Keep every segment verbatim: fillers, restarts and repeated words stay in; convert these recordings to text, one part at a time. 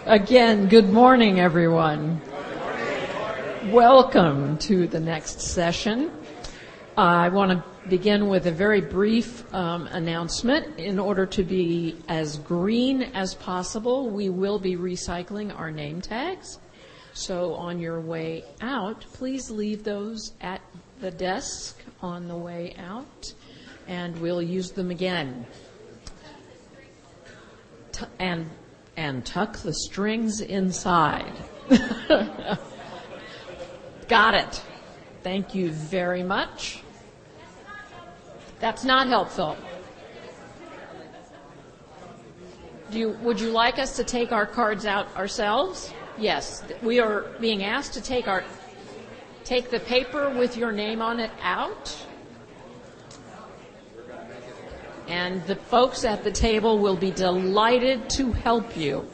Again, good morning, everyone. Welcome to the next session. Uh, I want to begin with a very brief um, announcement. In order to be as green as possible, we will be recycling our name tags. So on your way out, please leave those at the desk on the way out, and we'll use them again. T- and and tuck the strings inside. Got it. Thank you very much. That's not helpful. Do you, would you like us to take our cards out ourselves? Yes. We are being asked to take our take the paper with your name on it out. And the folks at the table will be delighted to help you.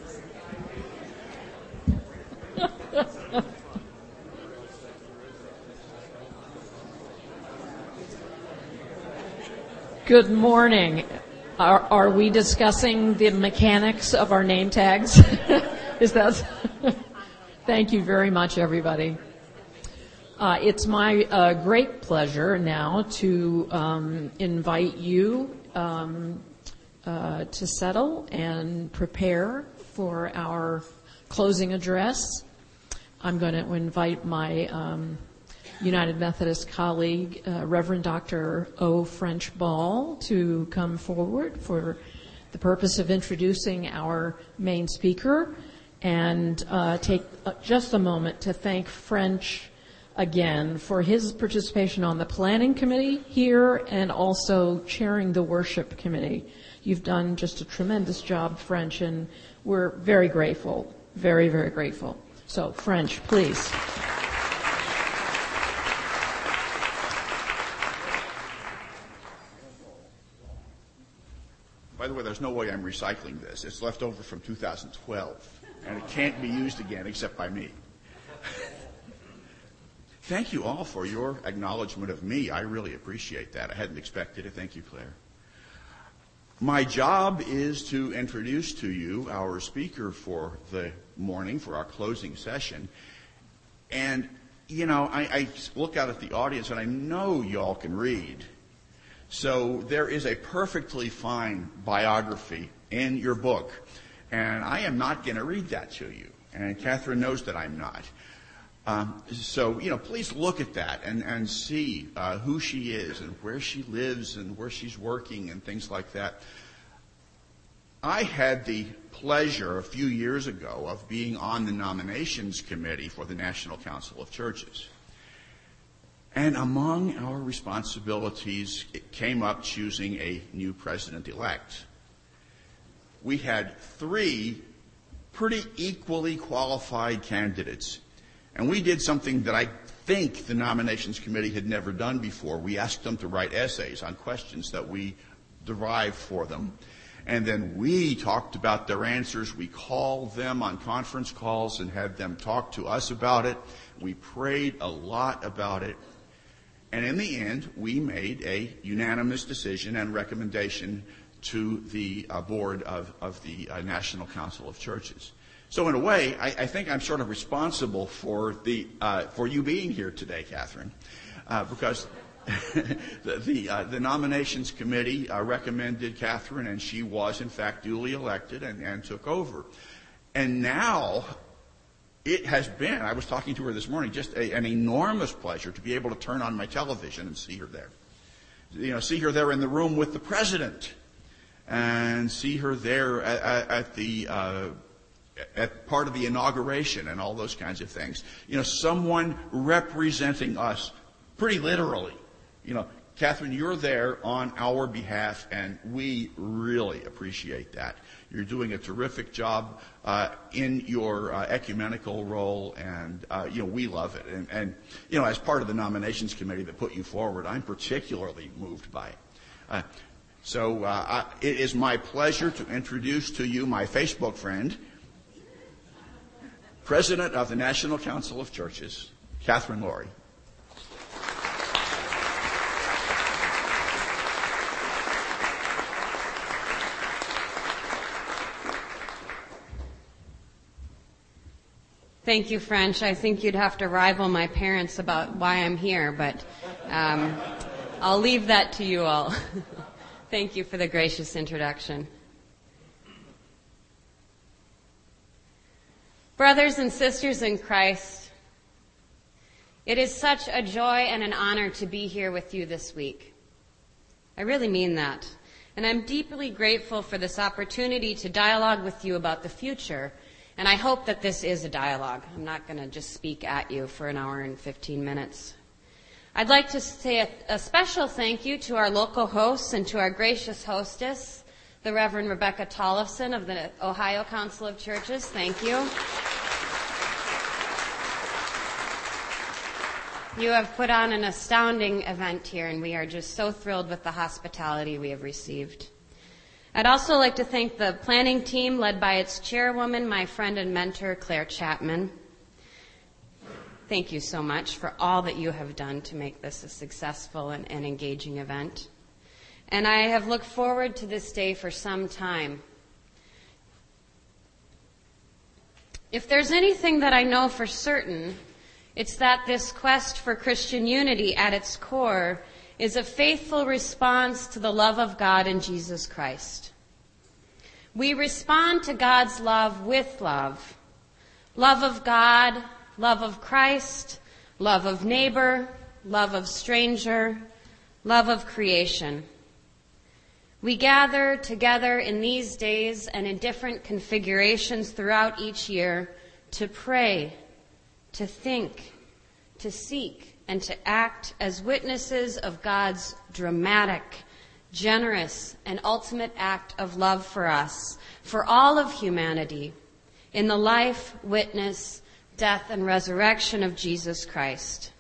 Good morning. Are, are we discussing the mechanics of our name tags? Is that? Thank you very much, everybody. Uh, it's my uh, great pleasure now to um, invite you um, uh, to settle and prepare for our closing address. I'm going to invite my um, United Methodist colleague, uh, Reverend Doctor O. French Ball, to come forward for the purpose of introducing our main speaker, and uh, take uh, just a moment to thank French again for his participation on the planning committee here and also chairing the worship committee. You've done just a tremendous job, French, and we're very grateful, very, very grateful. So, French, please. By the way, there's no way I'm recycling this. It's left over from two thousand twelve, and it can't be used again except by me. Thank you all for your acknowledgement of me. I really appreciate that. I hadn't expected it. Thank you, Claire. My job is to introduce to you our speaker for the morning, for our closing session. And, you know, I, I look out at the audience, and I know y'all can read. So there is a perfectly fine biography in your book, and I am not going to read that to you. And Catherine knows that I'm not. Um, so, you know, please look at that and, and see uh, who she is and where she lives and where she's working and things like that. I had the pleasure a few years ago of being on the nominations committee for the National Council of Churches. And among our responsibilities, it came up choosing a new president-elect. We had three pretty equally qualified candidates. And we did something that I think the nominations committee had never done before. We asked them to write essays on questions that we derived for them. And then we talked about their answers. We called them on conference calls and had them talk to us about it. We prayed a lot about it. And in the end, we made a unanimous decision and recommendation to the uh, board of, of the uh, National Council of Churches. So in a way, I, I think I'm sort of responsible for the uh, for you being here today, Catherine, uh, because the the, uh, the nominations committee uh, recommended Catherine, and she was in fact duly elected and, and took over. And now it has been, I was talking to her this morning, just a, an enormous pleasure to be able to turn on my television and see her there. You know, see her there in the room with the president, and see her there at, at, at the uh, at part of the inauguration and all those kinds of things. You know, someone representing us pretty literally. You know, Catherine, you're there on our behalf, and we really appreciate that. You're doing a terrific job uh, in your uh, ecumenical role, and, uh, you know, we love it. And, and, you know, as part of the nominations committee that put you forward, I'm particularly moved by it. Uh, so uh, I, it is my pleasure to introduce to you my Facebook friend, President of the National Council of Churches, Catherine Laurie. Thank you, French. I think you'd have to rival my parents about why I'm here, but um, I'll leave that to you all. Thank you for the gracious introduction. Brothers and sisters in Christ, it is such a joy and an honor to be here with you this week. I really mean that. And I'm deeply grateful for this opportunity to dialogue with you about the future. And I hope that this is a dialogue. I'm not going to just speak at you for an hour and fifteen minutes. I'd like to say a, a special thank you to our local hosts and to our gracious hostess, the Reverend Rebecca Tollefson of the Ohio Council of Churches. Thank you. You have put on an astounding event here, and we are just so thrilled with the hospitality we have received. I'd also like to thank the planning team led by its chairwoman, my friend and mentor, Claire Chapman. Thank you so much for all that you have done to make this a successful and, and engaging event. And I have looked forward to this day for some time. If there's anything that I know for certain, it's that this quest for Christian unity at its core is a faithful response to the love of God in Jesus Christ. We respond to God's love with love. Love of God, love of Christ, love of neighbor, love of stranger, love of creation. We gather together in these days and in different configurations throughout each year to pray, to think, to seek, and to act as witnesses of God's dramatic, generous, and ultimate act of love for us, for all of humanity, in the life, witness, death, and resurrection of Jesus Christ.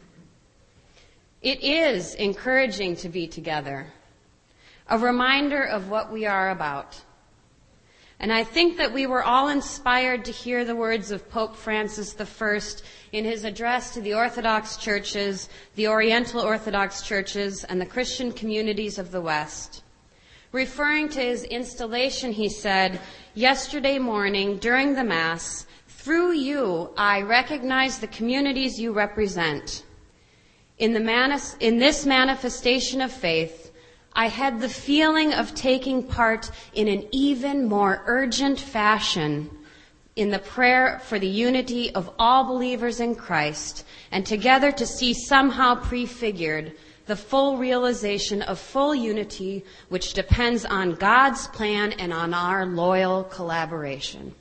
It is encouraging to be together, a reminder of what we are about. And I think that we were all inspired to hear the words of Pope Francis the First in his address to the Orthodox churches, the Oriental Orthodox churches, and the Christian communities of the West. Referring to his installation, he said, "Yesterday morning, during the Mass, through you, I recognize the communities you represent. In, the manis- in this manifestation of faith, I had the feeling of taking part in an even more urgent fashion in the prayer for the unity of all believers in Christ, and together to see somehow prefigured the full realization of full unity, which depends on God's plan and on our loyal collaboration."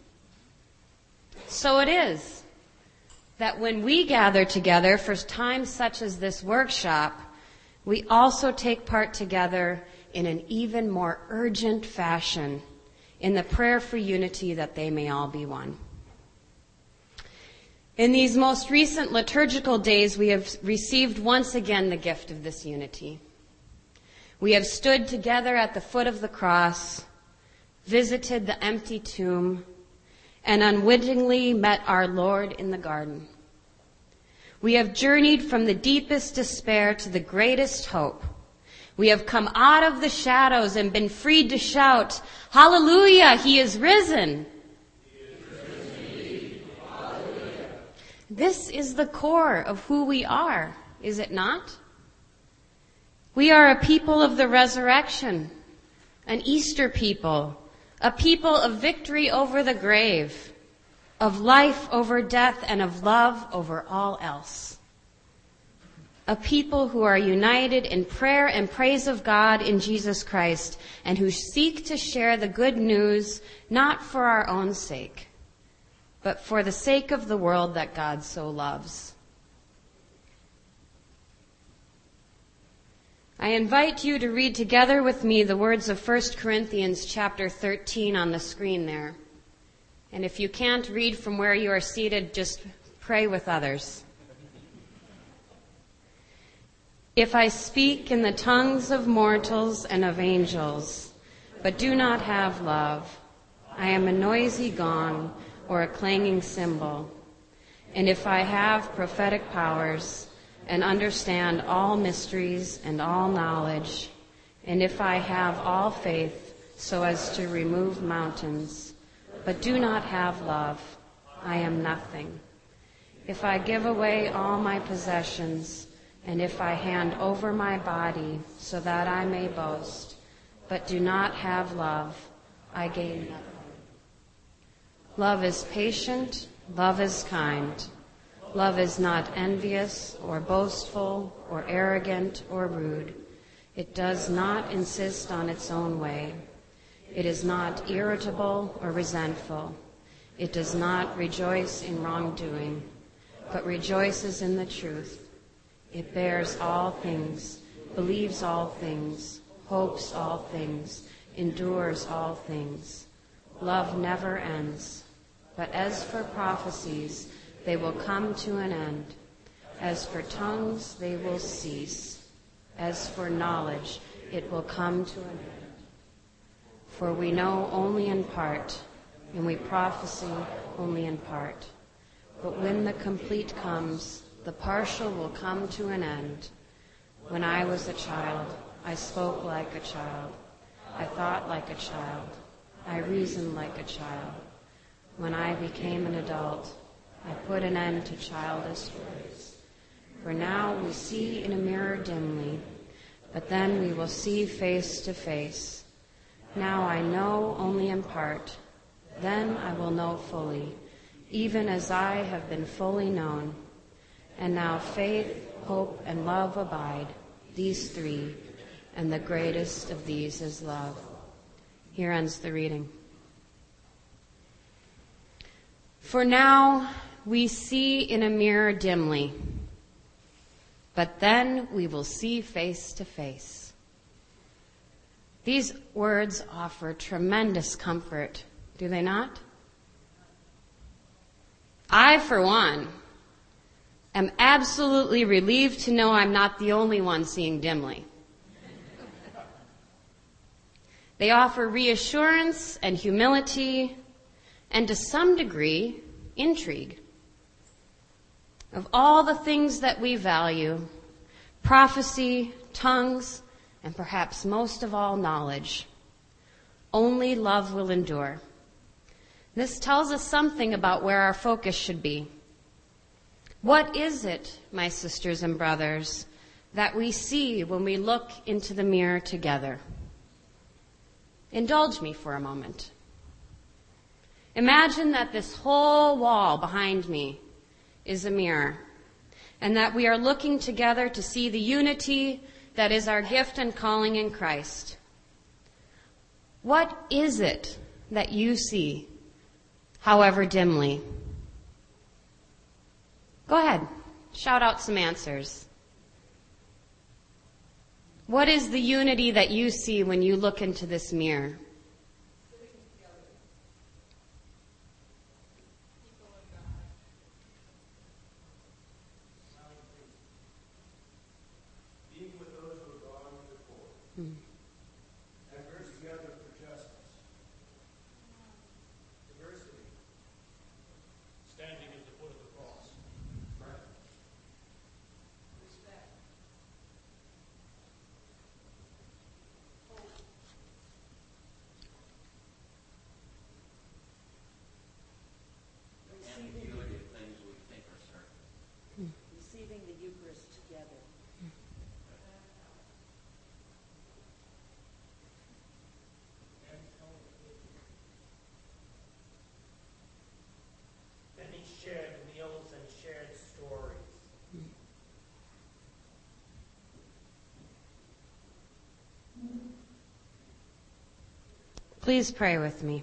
So it is that when we gather together for times such as this workshop, we also take part together in an even more urgent fashion in the prayer for unity, that they may all be one. In these most recent liturgical days, we have received once again the gift of this unity. We have stood together at the foot of the cross, visited the empty tomb, and unwittingly met our Lord in the garden. We have journeyed from the deepest despair to the greatest hope. We have come out of the shadows and been freed to shout, "Hallelujah, he is risen." He is risen indeed. Hallelujah. This is the core of who we are, is it not? We are a people of the resurrection, an Easter people, a people of victory over the grave, of life over death, and of love over all else. A people who are united in prayer and praise of God in Jesus Christ, and who seek to share the good news not for our own sake, but for the sake of the world that God so loves. I invite you to read together with me the words of First Corinthians chapter thirteen on the screen there. And if you can't read from where you are seated, just pray with others. "If I speak in the tongues of mortals and of angels, but do not have love, I am a noisy gong or a clanging cymbal. And if I have prophetic powers and understand all mysteries and all knowledge, and if I have all faith so as to remove mountains, but do not have love, I am nothing. if I give away all my possessions, and if I hand over my body so that I may boast, but do not have love, I gain nothing. Love is patient, love is kind. Love is not envious or boastful or arrogant or rude. It does not insist on its own way. It is not irritable or resentful. It does not rejoice in wrongdoing, but rejoices in the truth. It bears all things, believes all things, hopes all things, endures all things. Love never ends. But as for prophecies, they will come to an end. As for tongues, they will cease. As for knowledge, it will come to an end. For we know only in part, and we prophesy only in part. But when the complete comes, the partial will come to an end. When I was a child, I spoke like a child. I thought like a child. I reasoned like a child. When I became an adult, I put an end to childish words. For now we see in a mirror dimly, but then we will see face to face. Now I know only in part, then I will know fully, even as I have been fully known. And now faith, hope, and love abide, these three, and the greatest of these is love. Here ends the reading. For now we see in a mirror dimly, but then we will see face to face. These words offer tremendous comfort, do they not? I, for one, am absolutely relieved to know I'm not the only one seeing dimly. They offer reassurance and humility, and to some degree, intrigue. Of all the things that we value, prophecy, tongues, and perhaps most of all, knowledge, only love will endure. This tells us something about where our focus should be. What is it, my sisters and brothers, that we see when we look into the mirror together? Indulge me for a moment. Imagine that this whole wall behind me is a mirror, and that we are looking together to see the unity that is our gift and calling in Christ. What is it that you see, however dimly? Go ahead, shout out some answers. What is the unity that you see when you look into this mirror? Receiving the Eucharist together. Many shared meals and shared stories. Please pray with me.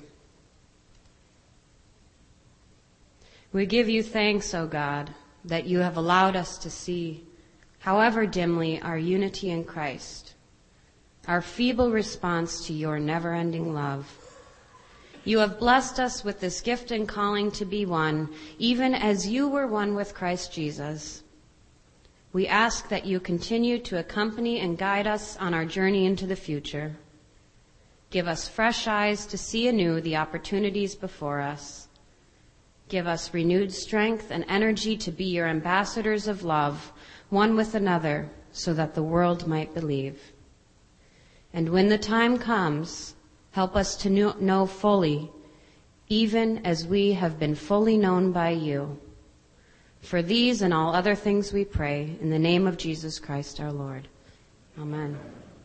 We give you thanks, O God, that you have allowed us to see, however dimly, our unity in Christ, our feeble response to your never-ending love. You have blessed us with this gift and calling to be one, even as you were one with Christ Jesus. We ask that you continue to accompany and guide us on our journey into the future. Give us fresh eyes to see anew the opportunities before us. Give us renewed strength and energy to be your ambassadors of love, one with another, so that the world might believe. And when the time comes, help us to know fully, even as we have been fully known by you. For these and all other things we pray, in the name of Jesus Christ our Lord. Amen.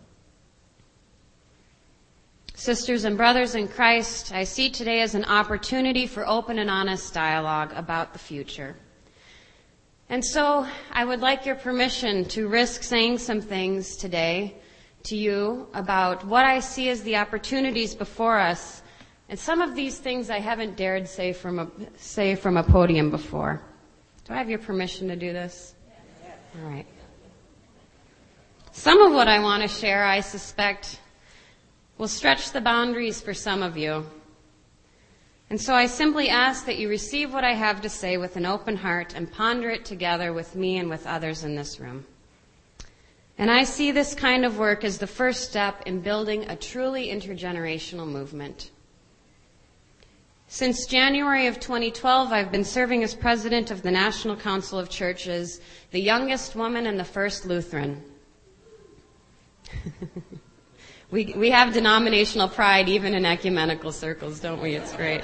Sisters and brothers in Christ, I see today as an opportunity for open and honest dialogue about the future. And so I would like your permission to risk saying some things today to you about what I see as the opportunities before us. And some of these things I haven't dared say from a, say from a podium before. Do I have your permission to do this? Yes. All right. Some of what I want to share, I suspect, will stretch the boundaries for some of you. And so I simply ask that you receive what I have to say with an open heart and ponder it together with me and with others in this room. And I see this kind of work as the first step in building a truly intergenerational movement. Since January of twenty twelve, I've been serving as president of the National Council of Churches, the youngest woman and the first Lutheran. we, we have denominational pride even in ecumenical circles, don't we? It's great.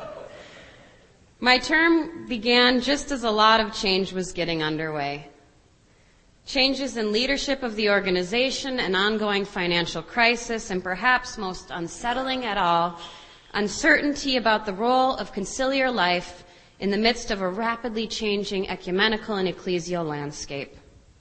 My term began just as a lot of change was getting underway. Changes in leadership of the organization, an ongoing financial crisis, and perhaps most unsettling at all, uncertainty about the role of conciliar life in the midst of a rapidly changing ecumenical and ecclesial landscape.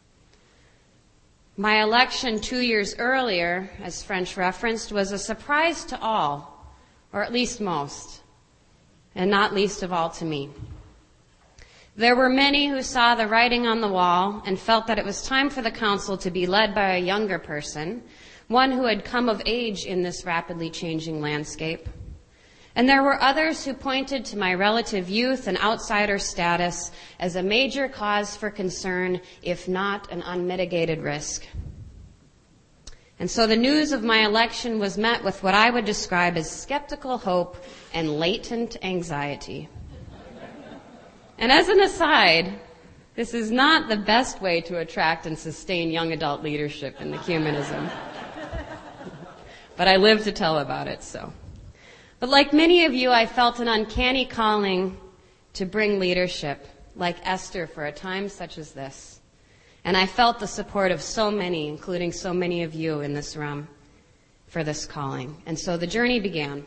My election two years earlier, as French referenced, was a surprise to all, or at least most, and not least of all to me. There were many who saw the writing on the wall and felt that it was time for the council to be led by a younger person, one who had come of age in this rapidly changing landscape. And there were others who pointed to my relative youth and outsider status as a major cause for concern, if not an unmitigated risk. And so the news of my election was met with what I would describe as skeptical hope and latent anxiety. And as an aside, this is not the best way to attract and sustain young adult leadership in ecumenism. But I live to tell about it, so. But like many of you, I felt an uncanny calling to bring leadership, like Esther, for a time such as this. And I felt the support of so many, including so many of you in this room, for this calling. And so the journey began.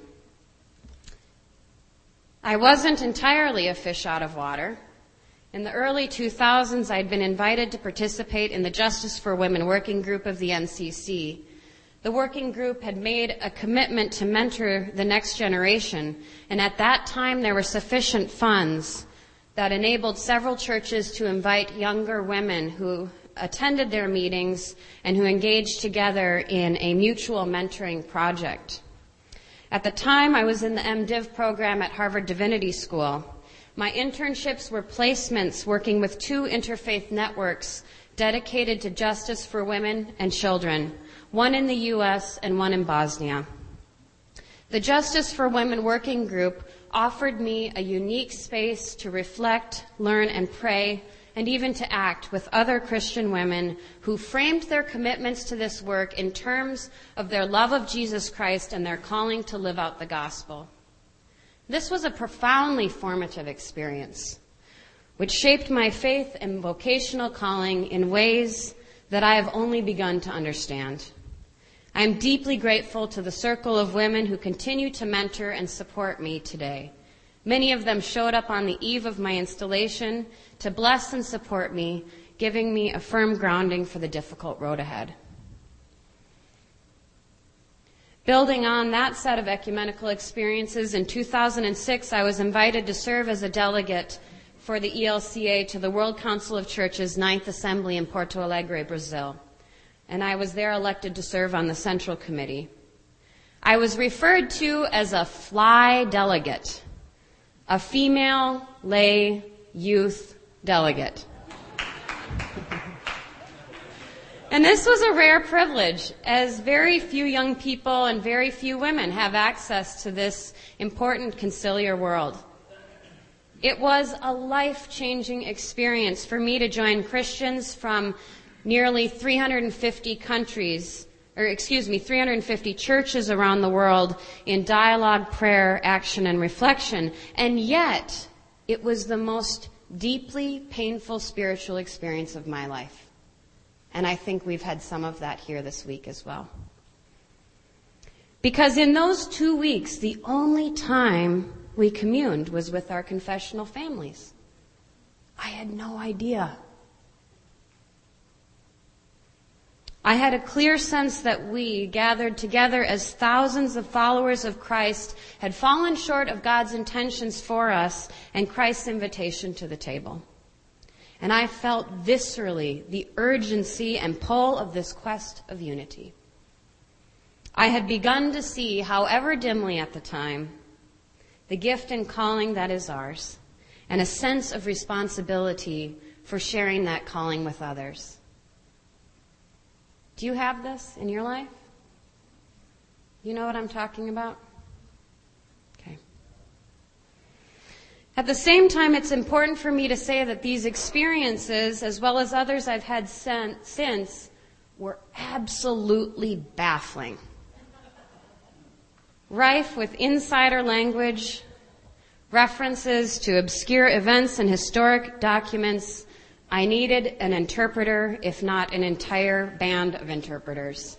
I wasn't entirely a fish out of water. In the early two thousands, I'd been invited to participate in the Justice for Women working group of the N C C. The working group had made a commitment to mentor the next generation, and at that time there were sufficient funds that enabled several churches to invite younger women who attended their meetings and who engaged together in a mutual mentoring project. At the time, I was in the MDiv program at Harvard Divinity School. My internships were placements working with two interfaith networks dedicated to justice for women and children, one in the U S and one in Bosnia. The Justice for Women Working Group offered me a unique space to reflect, learn, and pray, and even to act with other Christian women who framed their commitments to this work in terms of their love of Jesus Christ and their calling to live out the gospel. This was a profoundly formative experience, which shaped my faith and vocational calling in ways that I have only begun to understand. I am deeply grateful to the circle of women who continue to mentor and support me today. Many of them showed up on the eve of my installation to bless and support me, giving me a firm grounding for the difficult road ahead. Building on that set of ecumenical experiences, in two thousand six, I was invited to serve as a delegate for the E L C A to the World Council of Churches Ninth Assembly in Porto Alegre, Brazil. And I was there elected to serve on the Central Committee. I was referred to as a fly delegate, a female lay youth delegate. And this was a rare privilege, as very few young people and very few women have access to this important conciliar world. It was a life-changing experience for me to join Christians from nearly three hundred fifty countries, or excuse me, three hundred fifty churches around the world in dialogue, prayer, action, and reflection. And yet, it was the most deeply painful spiritual experience of my life. And I think we've had some of that here this week as well. Because in those two weeks, the only time we communed was with our confessional families. I had no idea. I had a clear sense that we, gathered together as thousands of followers of Christ, had fallen short of God's intentions for us and Christ's invitation to the table. And I felt viscerally the urgency and pull of this quest of unity. I had begun to see, however dimly at the time, the gift and calling that is ours, and a sense of responsibility for sharing that calling with others. Do you have this in your life? You know what I'm talking about? Okay. At the same time, it's important for me to say that these experiences, as well as others I've had since, were absolutely baffling. Rife with insider language, references to obscure events and historic documents. I needed an interpreter, if not an entire band of interpreters.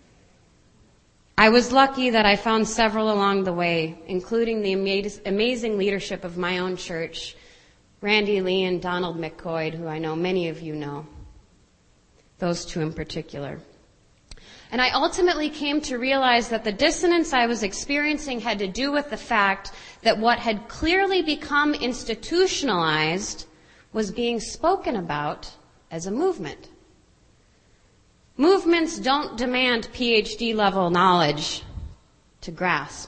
I was lucky that I found several along the way, including the amaz- amazing leadership of my own church, Randy Lee and Donald McCoy, who I know many of you know, those two in particular. And I ultimately came to realize that the dissonance I was experiencing had to do with the fact that what had clearly become institutionalized was being spoken about as a movement. Movements don't demand P H D level knowledge to grasp.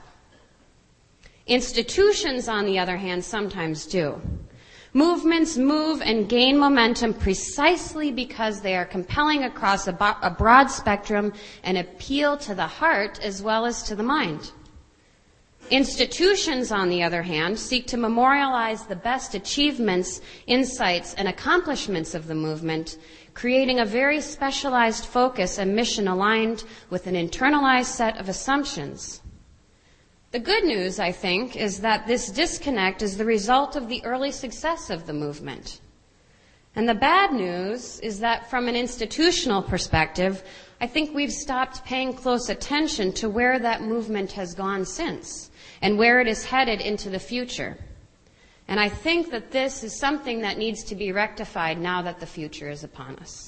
Institutions, on the other hand, sometimes do. Movements move and gain momentum precisely because they are compelling across a, bo- a broad spectrum and appeal to the heart as well as to the mind. Institutions, on the other hand, seek to memorialize the best achievements, insights, and accomplishments of the movement, creating a very specialized focus and mission aligned with an internalized set of assumptions. The good news, I think, is that this disconnect is the result of the early success of the movement. And the bad news is that from an institutional perspective, I think we've stopped paying close attention to where that movement has gone since and where it is headed into the future. And I think that this is something that needs to be rectified now that the future is upon us.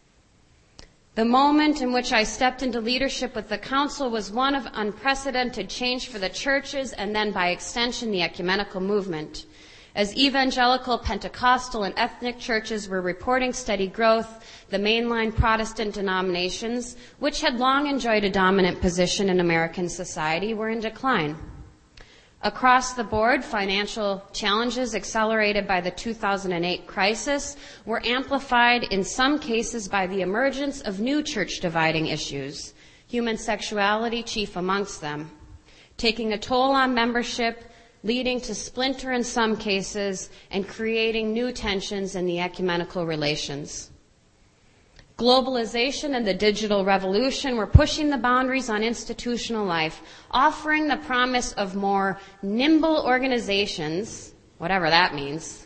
The moment in which I stepped into leadership with the council was one of unprecedented change for the churches and then by extension the ecumenical movement. As evangelical, Pentecostal, and ethnic churches were reporting steady growth, the mainline Protestant denominations, which had long enjoyed a dominant position in American society, were in decline. Across the board, financial challenges accelerated by the two thousand eight crisis were amplified in some cases by the emergence of new church-dividing issues, human sexuality chief amongst them, taking a toll on membership, leading to splinter in some cases, and creating new tensions in the ecumenical relations. Globalization and the digital revolution were pushing the boundaries on institutional life, offering the promise of more nimble organizations, whatever that means.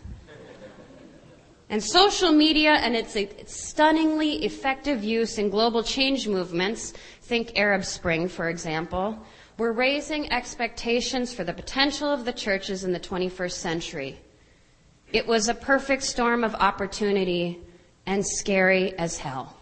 And social media and its, its stunningly effective use in global change movements, think Arab Spring, for example, were raising expectations for the potential of the churches in the twenty-first century. It was a perfect storm of opportunity and scary as hell.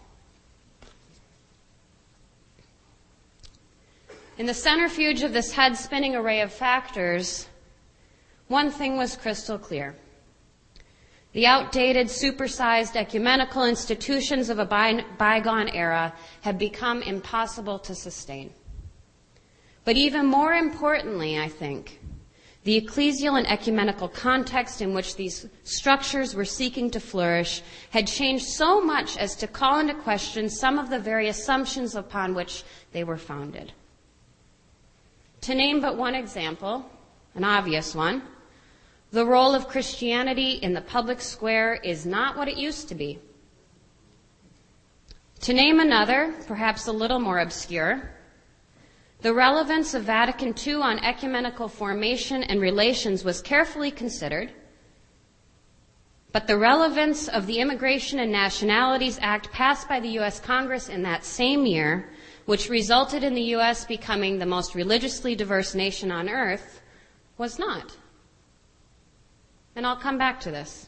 In the centrifuge of this head-spinning array of factors, one thing was crystal clear. The outdated, supersized ecumenical institutions of a by- bygone era had become impossible to sustain. But even more importantly, I think, the ecclesial and ecumenical context in which these structures were seeking to flourish had changed so much as to call into question some of the very assumptions upon which they were founded. To name but one example, an obvious one, the role of Christianity in the public square is not what it used to be. To name another, perhaps a little more obscure, the relevance of Vatican Two on ecumenical formation and relations was carefully considered, But the relevance of the Immigration and Nationalities Act passed by the U S Congress in that same year, which resulted in the U S becoming the most religiously diverse nation on earth, was not. And I'll come back to this.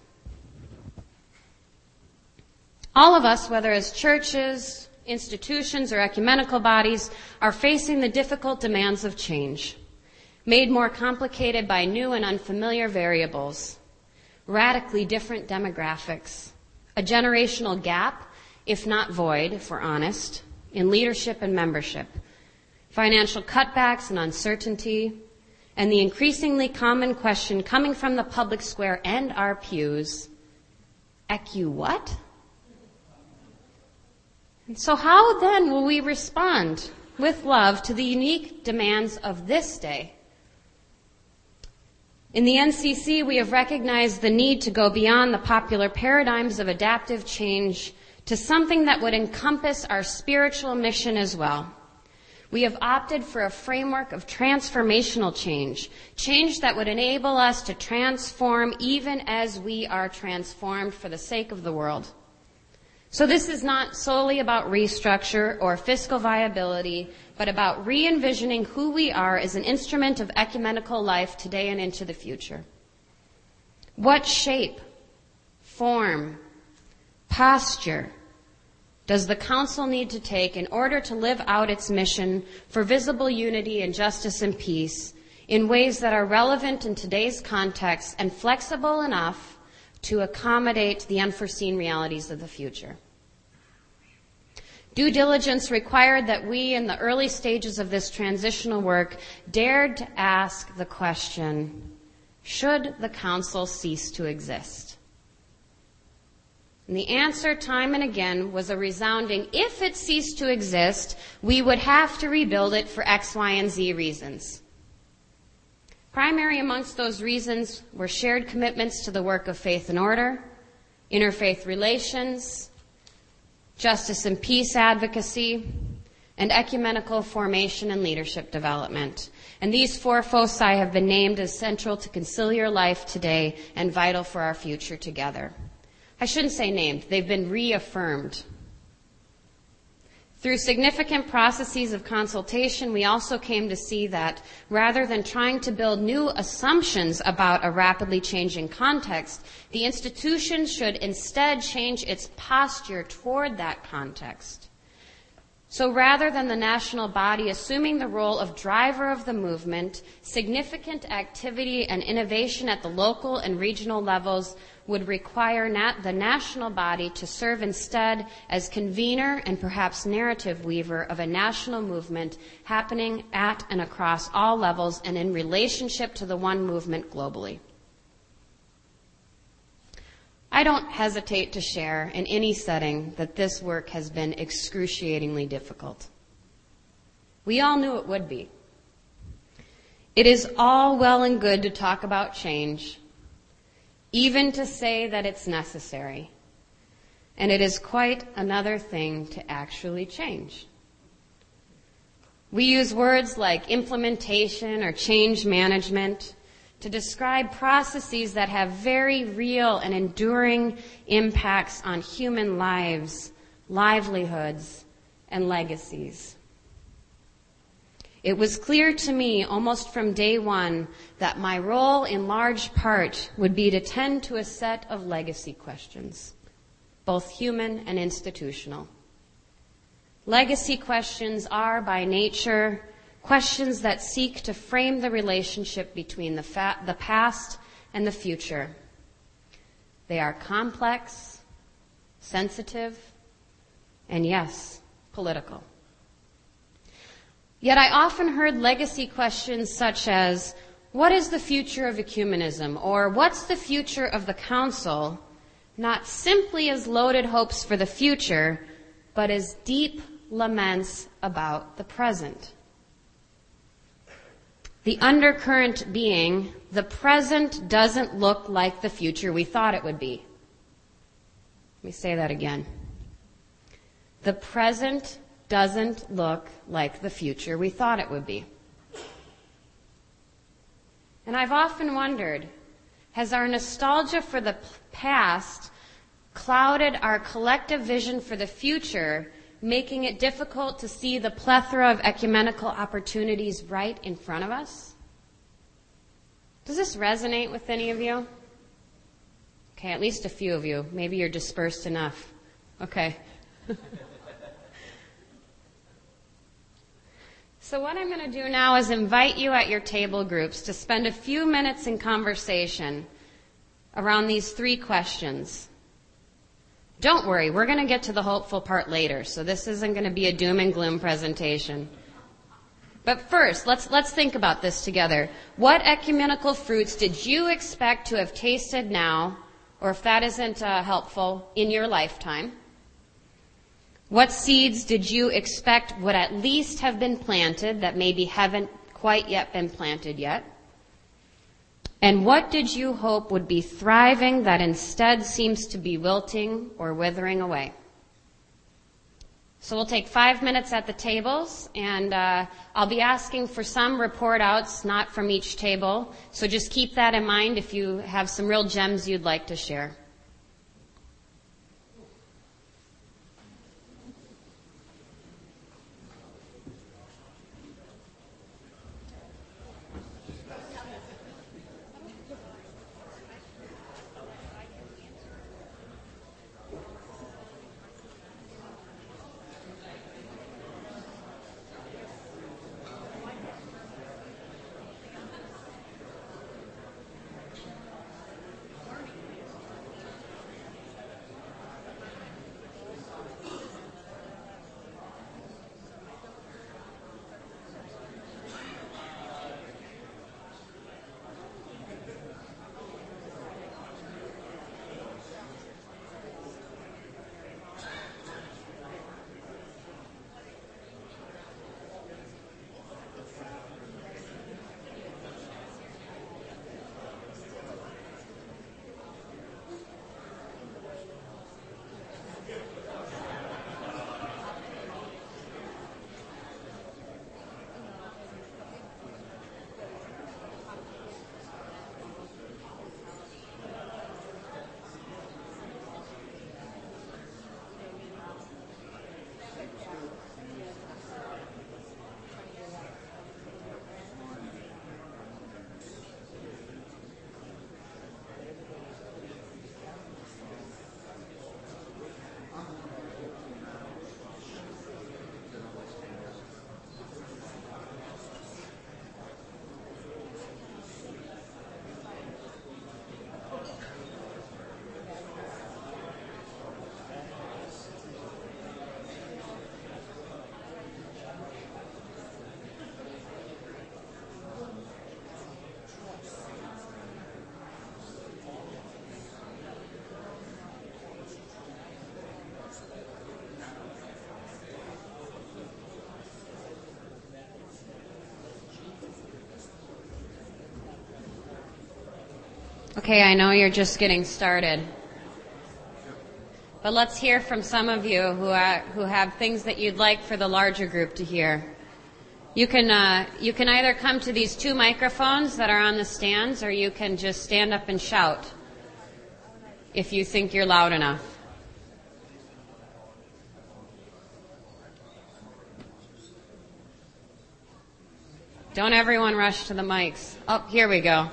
All of us, whether as churches, institutions, or ecumenical bodies, are facing the difficult demands of change, made more complicated by new and unfamiliar variables, radically different demographics, a generational gap, if not void, if we're honest, in leadership and membership, financial cutbacks and uncertainty, and the increasingly common question coming from the public square and our pews, ecu what? And so how then will we respond with love to the unique demands of this day? In the N C C, we have recognized the need to go beyond the popular paradigms of adaptive change to something that would encompass our spiritual mission as well. We have opted for a framework of transformational change, change that would enable us to transform even as we are transformed for the sake of the world. So this is not solely about restructure or fiscal viability, but about re-envisioning who we are as an instrument of ecumenical life today and into the future. What shape, form, posture does the Council need to take in order to live out its mission for visible unity and justice and peace in ways that are relevant in today's context and flexible enough to accommodate the unforeseen realities of the future? Due diligence required that we, in the early stages of this transitional work, dared to ask the question, should the Council cease to exist? And the answer, time and again, was a resounding, if it ceased to exist, we would have to rebuild it for X, Y, and Z reasons. Primary amongst those reasons were shared commitments to the work of faith and order, interfaith relations, justice and peace advocacy, and ecumenical formation and leadership development. And these four foci have been named as central to conciliar life today and vital for our future together. I shouldn't say named, they've been reaffirmed. Through significant processes of consultation, we also came to see that rather than trying to build new assumptions about a rapidly changing context, the institution should instead change its posture toward that context. So rather than the national body assuming the role of driver of the movement, significant activity and innovation at the local and regional levels would require nat- the national body to serve instead as convener and perhaps narrative weaver of a national movement happening at and across all levels and in relationship to the one movement globally. I don't hesitate to share in any setting that this work has been excruciatingly difficult. We all knew it would be. It is all well and good to talk about change, even to say that it's necessary. And it is quite another thing to actually change. We use words like implementation or change management to describe processes that have very real and enduring impacts on human lives, livelihoods, and legacies. It was clear to me almost from day one that my role in large part would be to tend to a set of legacy questions, both human and institutional. Legacy questions are, by nature, questions that seek to frame the relationship between the, fa- the past and the future. They are complex, sensitive, and yes, political. Yet I often heard legacy questions such as, what is the future of ecumenism? Or what's the future of the Council? Not simply as loaded hopes for the future, but as deep laments about the present. The undercurrent being, the present doesn't look like the future we thought it would be. Let me say that again. The present doesn't look like the future we thought it would be. And I've often wondered, Has our nostalgia for the past clouded our collective vision for the future, making it difficult to see the plethora of ecumenical opportunities right in front of us? Does this resonate with any of you? Okay, at least a few of you. Maybe you're dispersed enough. Okay. So what I'm going to do now is invite you at your table groups to spend a few minutes in conversation around these three questions. Don't worry, we're going to get to the hopeful part later, so this isn't going to be a doom and gloom presentation. But first, let's let's think about this together. What ecumenical fruits did you expect to have tasted now, or if that isn't uh, helpful, in your lifetime? What seeds did you expect would at least have been planted that maybe haven't quite yet been planted yet? And what did you hope would be thriving that instead seems to be wilting or withering away? So we'll take five minutes at the tables, and uh, I'll be asking for some report outs, not from each table. So just keep that in mind if you have some real gems you'd like to share. Okay, I know you're just getting started. But let's hear from some of you who are, who have things that you'd like for the larger group to hear. You can uh, you can either come to these two microphones that are on the stands, or you can just stand up and shout if you think you're loud enough. Don't everyone rush to the mics. Oh, here we go.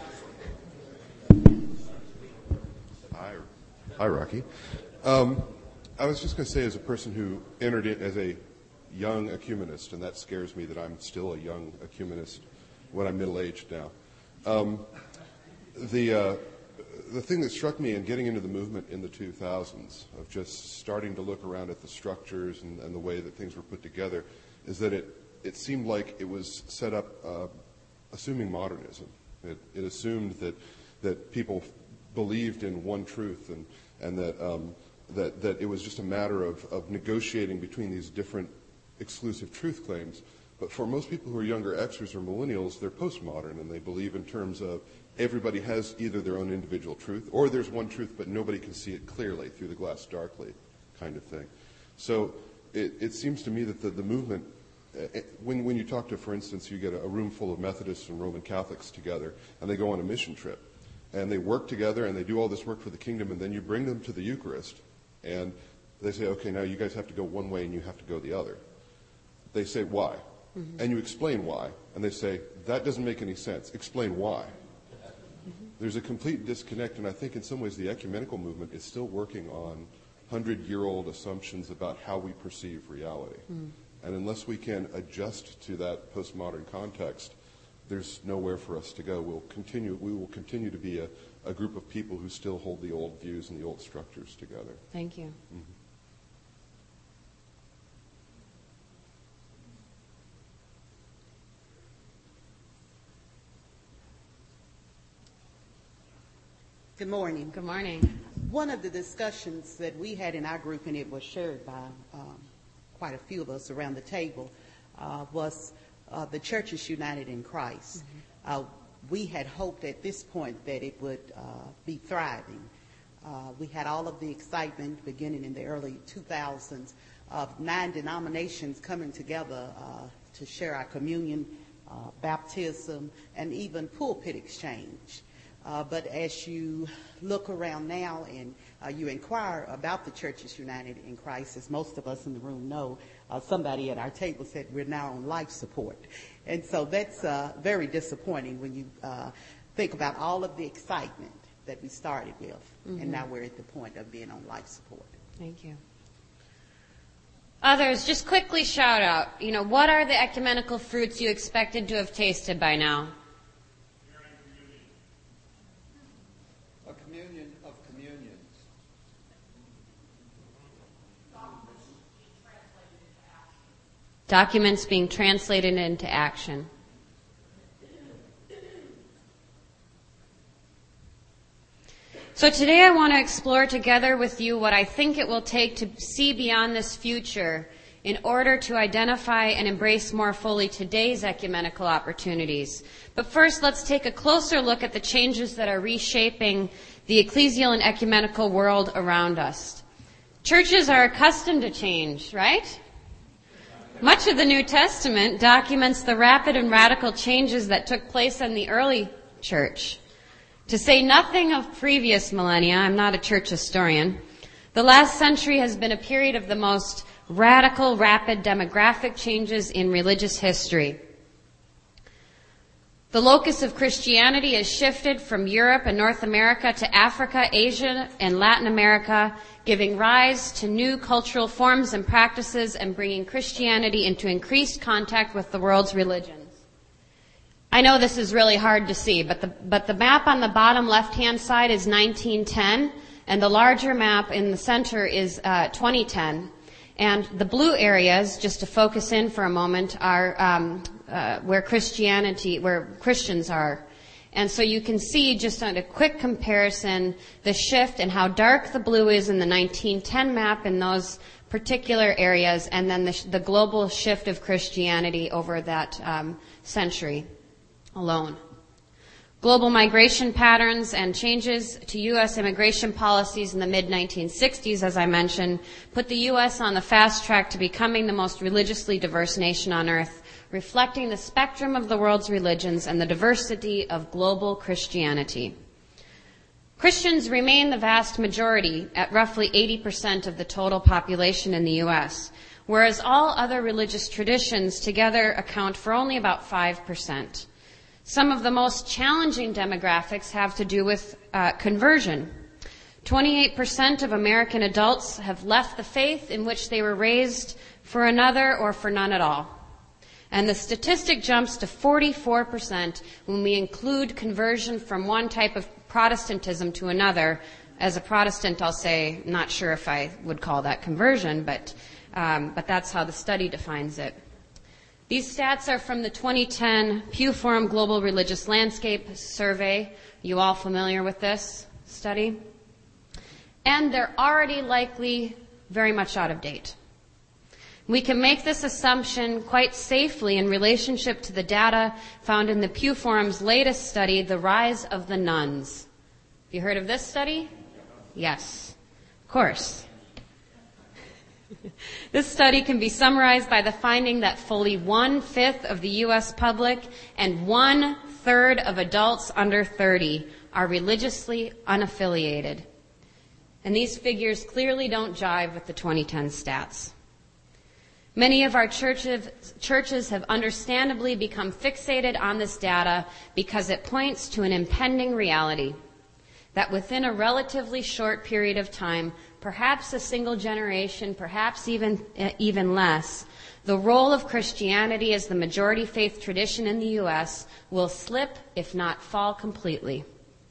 Hi, hi, Rocky. Um, I was just going to say, as a person who entered it as a young ecumenist, and that scares me that I'm still a young ecumenist when I'm middle-aged now. Um, the uh, the thing that struck me in getting into the movement in the two thousands, of just starting to look around at the structures and, and the way that things were put together, is that it it seemed like it was set up uh, assuming modernism. It, it assumed that that people believed in one truth, and and that um, that that it was just a matter of, of negotiating between these different exclusive truth claims. But for most people who are younger Xers or millennials, they're postmodern, and they believe in terms of everybody has either their own individual truth, or there's one truth but nobody can see it clearly through the glass darkly kind of thing. So it, it seems to me that the, the movement, uh, when, when you talk to, for instance, you get a, a room full of Methodists and Roman Catholics together, and they go on a mission trip, And they work together and they do all this work for the kingdom, and then you bring them to the Eucharist and they say, okay, now you guys have to go one way and you have to go the other. They say, why? Mm-hmm. And you explain why. And they say, that doesn't make any sense. Explain why. Mm-hmm. There's a complete disconnect, and I think in some ways the ecumenical movement is still working on hundred-year-old assumptions about how we perceive reality. Mm. And unless we can adjust to that postmodern context, there's nowhere for us to go. We'll continue, we will continue to be a, a group of people who still hold the old views and the old structures together. Thank you. Mm-hmm. Good morning. Good morning. One of the discussions that we had in our group, and it was shared by um, quite a few of us around the table, uh, was uh, the churches united in Christ. Mm-hmm. Uh, we had hoped at this point that it would uh, be thriving. Uh, we had all of the excitement beginning in the early two thousands of nine denominations coming together uh, to share our communion, uh, baptism, and even pulpit exchange. Uh, but as you look around now and uh, you inquire about the churches united in Christ, as most of us in the room know, uh, somebody at our table said we're now on life support. And so that's uh, very disappointing when you uh, think about all of the excitement that we started with, mm-hmm. and now we're at the point of being on life support. Thank you. Others, just quickly shout out, you know, what are the ecumenical fruits you expected to have tasted by now? Documents being translated into action. So today I want to explore together with you what I think it will take to see beyond this future in order to identify and embrace more fully today's ecumenical opportunities. But first, let's take a closer look at the changes that are reshaping the ecclesial and ecumenical world around us. Churches are accustomed to change, right? Much of the New Testament documents the rapid and radical changes that took place in the early church. To say nothing of previous millennia, I'm not a church historian, the last century has been a period of the most radical, rapid demographic changes in religious history. The locus of Christianity has shifted from Europe and North America to Africa, Asia, and Latin America, giving rise to new cultural forms and practices and bringing Christianity into increased contact with the world's religions. I know this is really hard to see, but the, but the map on the bottom left-hand side is nineteen ten, and the larger map in the center is uh, twenty ten. And the blue areas, just to focus in for a moment, are um, uh, where Christianity, where Christians are. And so you can see, just on a quick comparison, the shift and how dark the blue is in the nineteen ten map in those particular areas, and then the, the global shift of Christianity over that um, century alone. Global migration patterns and changes to U S immigration policies in the mid nineteen sixties, as I mentioned, put the U S on the fast track to becoming the most religiously diverse nation on earth, reflecting the spectrum of the world's religions and the diversity of global Christianity. Christians remain the vast majority at roughly eighty percent of the total population in the U S, whereas all other religious traditions together account for only about five percent. Some of the most challenging demographics have to do with uh, conversion. twenty-eight percent of American adults have left the faith in which they were raised for another or for none at all. And the statistic jumps to forty-four percent when we include conversion from one type of Protestantism to another. As a Protestant, I'll say, not sure if I would call that conversion, but, um, but that's how the study defines it. These stats are from the twenty ten Pew Forum Global Religious Landscape Survey. You all familiar with this study? And they're already likely very much out of date. We can make this assumption quite safely in relationship to the data found in the Pew Forum's latest study, The Rise of the Nones. Have you heard of this study? Yes, of course. This study can be summarized by the finding that fully one-fifth of the U S public and one-third of adults under thirty are religiously unaffiliated. And these figures clearly don't jive with the twenty ten stats. Many of our churches, churches have understandably become fixated on this data because it points to an impending reality that within a relatively short period of time, perhaps a single generation, perhaps even, uh, even less, the role of Christianity as the majority faith tradition in the U S will slip, if not fall completely.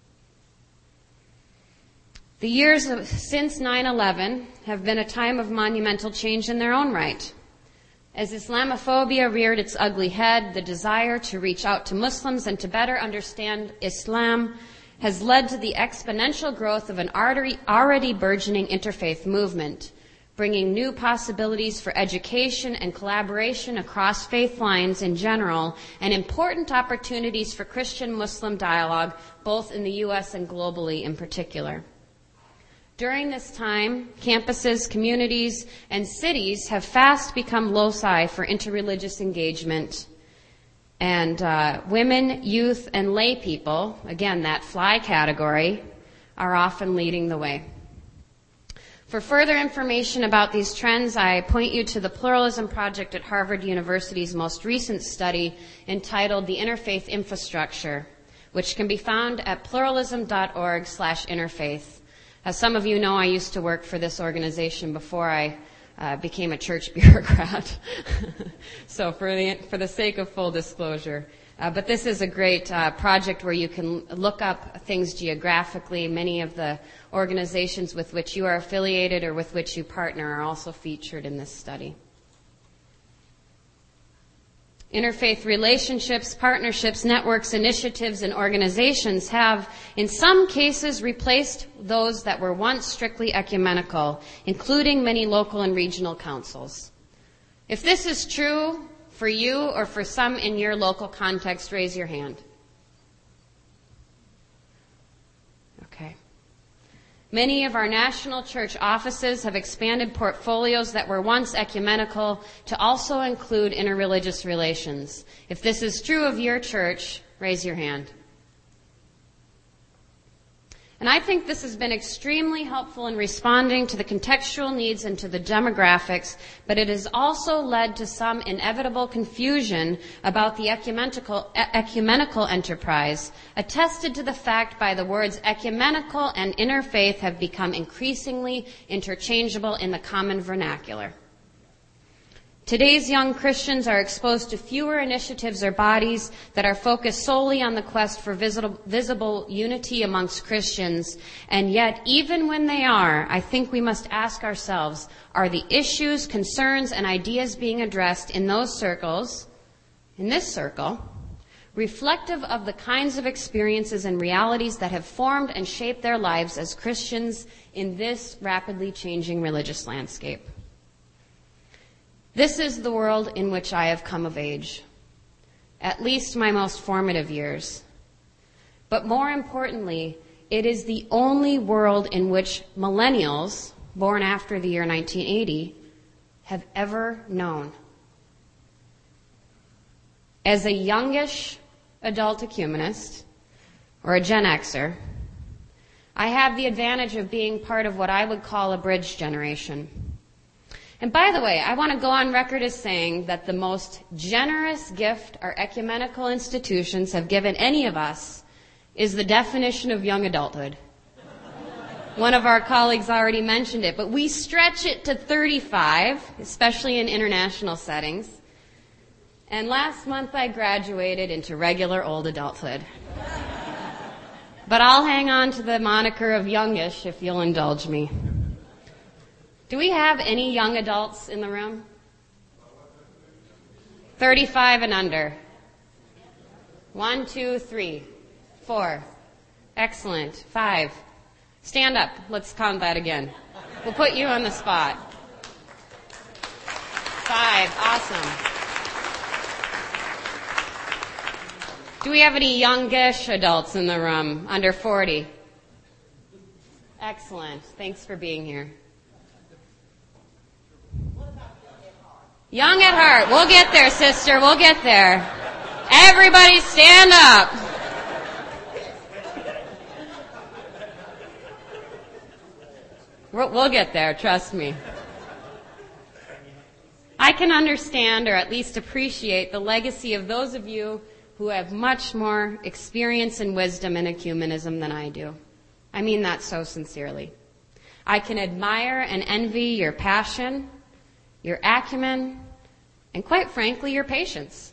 The years of, since nine eleven have been a time of monumental change in their own right. As Islamophobia reared its ugly head, the desire to reach out to Muslims and to better understand Islam has led to the exponential growth of an already burgeoning interfaith movement, bringing new possibilities for education and collaboration across faith lines in general, and important opportunities for Christian-Muslim dialogue, both in the U S and globally in particular. During this time, campuses, communities, and cities have fast become loci for interreligious engagement. And uh, women, youth, and lay people, again, that fly category, are often leading the way. For further information about these trends, I point you to the Pluralism Project at Harvard University's most recent study entitled The Interfaith Infrastructure, which can be found at pluralism.org slash interfaith. As some of you know, I used to work for this organization before I uh, became a church bureaucrat. So for the, for the sake of full disclosure. Uh, but this is a great uh, project where you can look up things geographically. Many of the organizations with which you are affiliated or with which you partner are also featured in this study. Interfaith relationships, partnerships, networks, initiatives, and organizations have, in some cases, replaced those that were once strictly ecumenical, including many local and regional councils. If this is true for you or for some in your local context, raise your hand. Okay. Many of our national church offices have expanded portfolios that were once ecumenical to also include interreligious relations. If this is true of your church, raise your hand. And I think this has been extremely helpful in responding to the contextual needs and to the demographics, but it has also led to some inevitable confusion about the ecumenical, ecumenical enterprise, attested to the fact by the words ecumenical and interfaith have become increasingly interchangeable in the common vernacular. Today's young Christians are exposed to fewer initiatives or bodies that are focused solely on the quest for visible, visible unity amongst Christians, and yet, even when they are, I think we must ask ourselves, are the issues, concerns, and ideas being addressed in those circles, in this circle, reflective of the kinds of experiences and realities that have formed and shaped their lives as Christians in this rapidly changing religious landscape? This is the world in which I have come of age, at least my most formative years. But more importantly, it is the only world in which millennials, born after the year nineteen eighty, have ever known. As a youngish adult ecumenist, or a Gen Xer, I have the advantage of being part of what I would call a bridge generation. And by the way, I want to go on record as saying that the most generous gift our ecumenical institutions have given any of us is the definition of young adulthood. One of our colleagues already mentioned it, but we stretch it to thirty-five, especially in international settings. And last month I graduated into regular old adulthood. But I'll hang on to the moniker of youngish if you'll indulge me. Do we have any young adults in the room? thirty-five and under. One, two, three, four. Excellent. Five. Stand up. Let's count that again. We'll put you on the spot. Five. Awesome. Do we have any youngish adults in the room? Under forty. Excellent. Thanks for being here. Young at heart. We'll get there, sister. We'll get there. Everybody stand up. We'll, we'll get there, trust me. I can understand or at least appreciate the legacy of those of you who have much more experience and wisdom in ecumenism than I do. I mean that so sincerely. I can admire and envy your passion, your acumen, and quite frankly, your patience.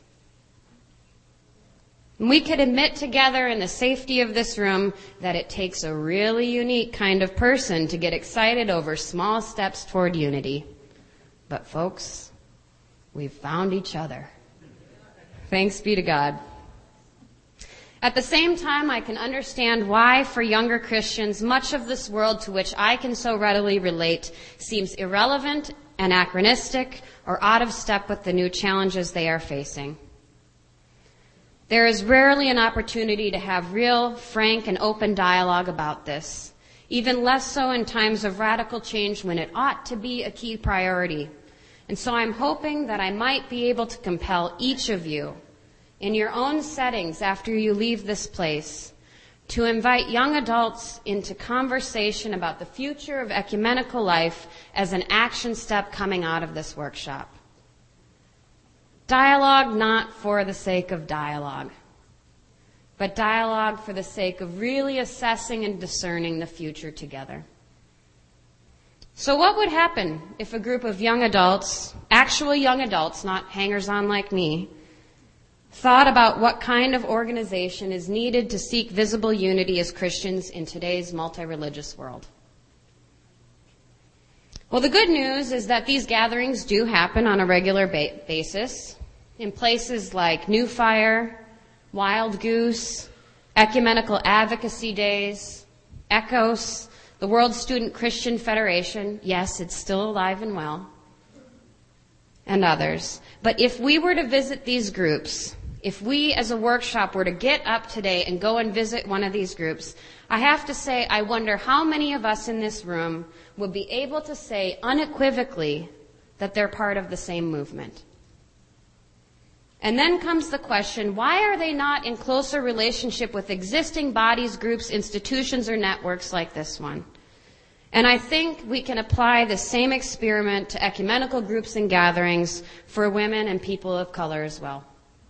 And we could admit together in the safety of this room that it takes a really unique kind of person to get excited over small steps toward unity. But folks, we've found each other. Thanks be to God. At the same time, I can understand why, for younger Christians, much of this world to which I can so readily relate seems irrelevant, anachronistic, or out of step with the new challenges they are facing. There is rarely an opportunity to have real, frank, and open dialogue about this, even less so in times of radical change when it ought to be a key priority. And so I'm hoping that I might be able to compel each of you, in your own settings after you leave this place, to invite young adults into conversation about the future of ecumenical life as an action step coming out of this workshop. Dialogue not for the sake of dialogue, but dialogue for the sake of really assessing and discerning the future together. So what would happen if a group of young adults, actual young adults, not hangers-on like me, thought about what kind of organization is needed to seek visible unity as Christians in today's multi-religious world? Well, the good news is that these gatherings do happen on a regular ba- basis in places like New Fire, Wild Goose, Ecumenical Advocacy Days, ECHOS, the World Student Christian Federation. Yes, it's still alive and well. And others. But if we were to visit these groups, if we as a workshop were to get up today and go and visit one of these groups, I have to say I wonder how many of us in this room would be able to say unequivocally that they're part of the same movement. And then comes the question, why are they not in closer relationship with existing bodies, groups, institutions, or networks like this one? And I think we can apply the same experiment to ecumenical groups and gatherings for women and people of color as well.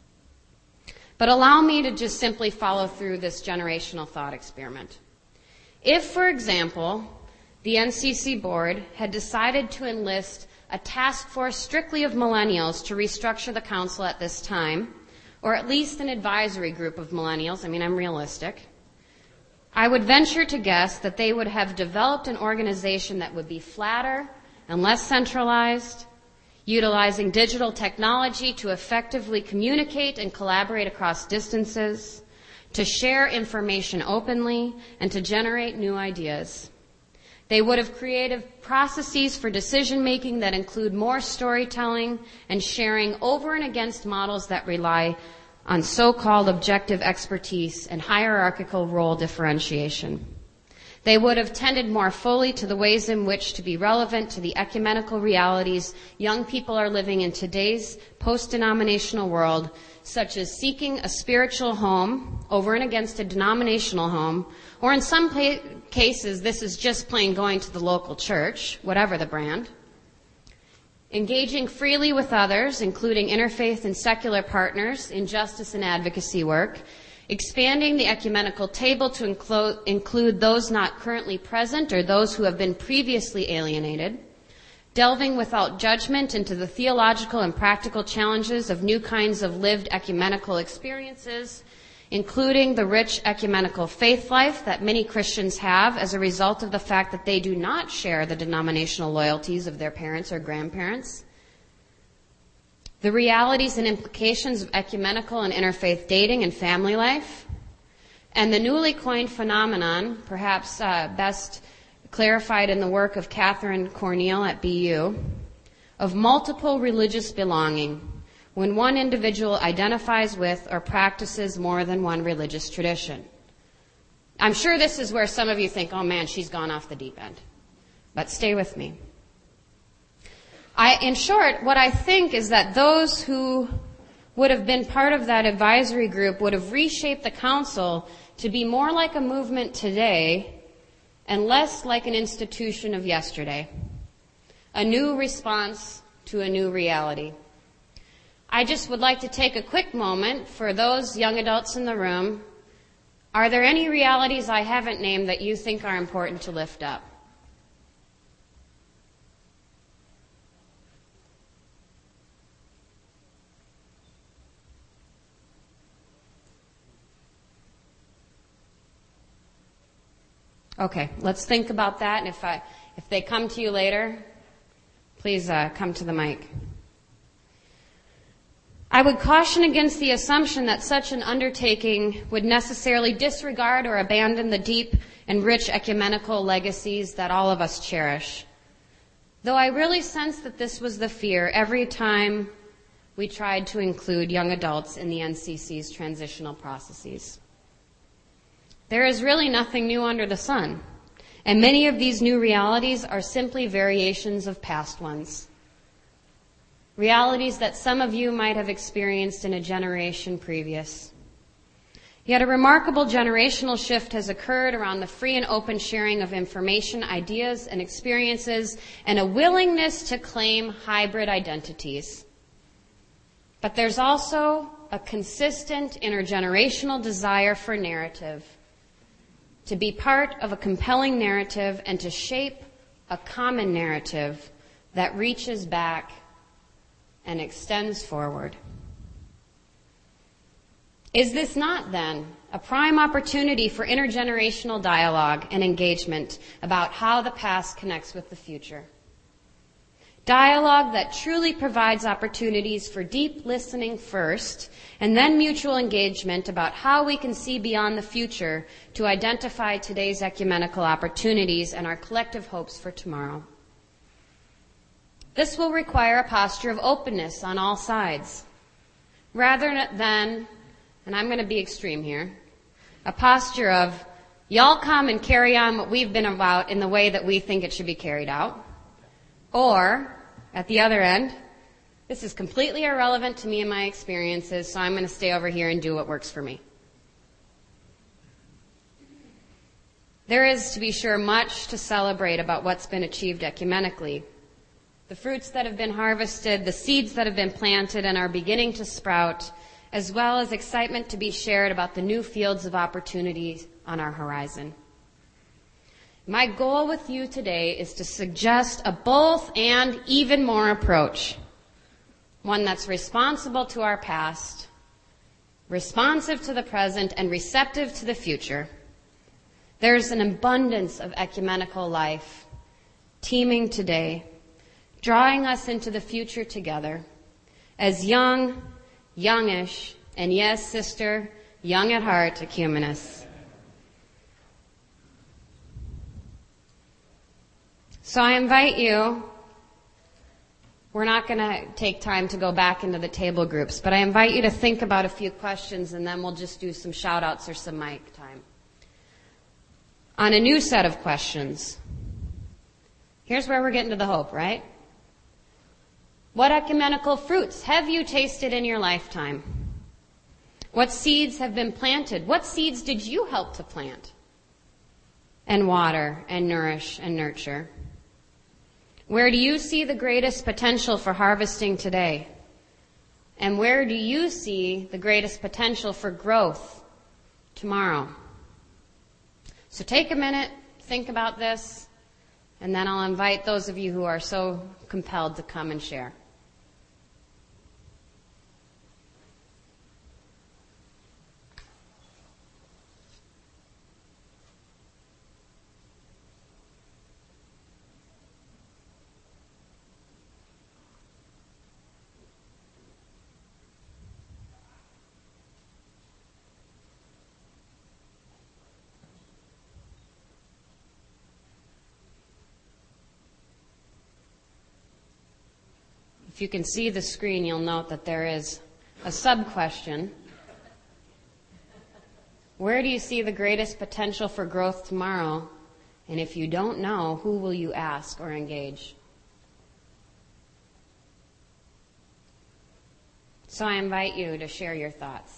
But allow me to just simply follow through this generational thought experiment. If, for example, the N C C board had decided to enlist a task force strictly of millennials to restructure the council at this time, or at least an advisory group of millennials, I mean, I'm realistic, I would venture to guess that they would have developed an organization that would be flatter and less centralized, utilizing digital technology to effectively communicate and collaborate across distances, to share information openly, and to generate new ideas. They would have created processes for decision-making that include more storytelling and sharing over and against models that rely on so-called objective expertise and hierarchical role differentiation. They would have tended more fully to the ways in which to be relevant to the ecumenical realities young people are living in today's post-denominational world, such as seeking a spiritual home over and against a denominational home, or in some pa- cases, this is just plain going to the local church, whatever the brand. Engaging freely with others, including interfaith and secular partners in justice and advocacy work, expanding the ecumenical table to include, include those not currently present or those who have been previously alienated, delving without judgment into the theological and practical challenges of new kinds of lived ecumenical experiences, including the rich ecumenical faith life that many Christians have as a result of the fact that they do not share the denominational loyalties of their parents or grandparents, the realities and implications of ecumenical and interfaith dating and family life, and the newly coined phenomenon, perhaps uh, best clarified in the work of Catherine Cornell at B U, of multiple religious belonging, when one individual identifies with or practices more than one religious tradition. I'm sure this is where some of you think, oh man, she's gone off the deep end. But stay with me. I, in short, what I think is that those who would have been part of that advisory group would have reshaped the council to be more like a movement today and less like an institution of yesterday, a new response to a new reality. I just would like to take a quick moment for those young adults in the room. Are there any realities I haven't named that you think are important to lift up? Okay, let's think about that, and if I, if they come to you later, please uh, come to the mic. I would caution against the assumption that such an undertaking would necessarily disregard or abandon the deep and rich ecumenical legacies that all of us cherish. Though I really sense that this was the fear every time we tried to include young adults in the N C C's transitional processes. There is really nothing new under the sun, and many of these new realities are simply variations of past ones. Realities that some of you might have experienced in a generation previous. Yet a remarkable generational shift has occurred around the free and open sharing of information, ideas, and experiences, and a willingness to claim hybrid identities. But there's also a consistent intergenerational desire for narrative, to be part of a compelling narrative and to shape a common narrative that reaches back and extends forward. Is this not, then, a prime opportunity for intergenerational dialogue and engagement about how the past connects with the future? Dialogue that truly provides opportunities for deep listening first, and then mutual engagement about how we can see beyond the future to identify today's ecumenical opportunities and our collective hopes for tomorrow. This will require a posture of openness on all sides, rather than, and I'm going to be extreme here, a posture of, y'all come and carry on what we've been about in the way that we think it should be carried out. Or, at the other end, this is completely irrelevant to me and my experiences, so I'm going to stay over here and do what works for me. There is, to be sure, much to celebrate about what's been achieved ecumenically. The fruits that have been harvested, the seeds that have been planted and are beginning to sprout, as well as excitement to be shared about the new fields of opportunity on our horizon. My goal with you today is to suggest a both and even more approach, one that's responsible to our past, responsive to the present, and receptive to the future. There's an abundance of ecumenical life teeming today, drawing us into the future together as young, youngish, and yes, sister, young at heart ecumenists. So I invite you, we're not going to take time to go back into the table groups, but I invite you to think about a few questions and then we'll just do some shout outs or some mic time. On a new set of questions, here's where we're getting to the hope, right? What ecumenical fruits have you tasted in your lifetime? What seeds have been planted? What seeds did you help to plant and water and nourish and nurture? Where do you see the greatest potential for harvesting today? And where do you see the greatest potential for growth tomorrow? So take a minute, think about this, and then I'll invite those of you who are so compelled to come and share. If you can see the screen, you'll note that there is a sub-question. Where do you see the greatest potential for growth tomorrow? And if you don't know, who will you ask or engage? So I invite you to share your thoughts.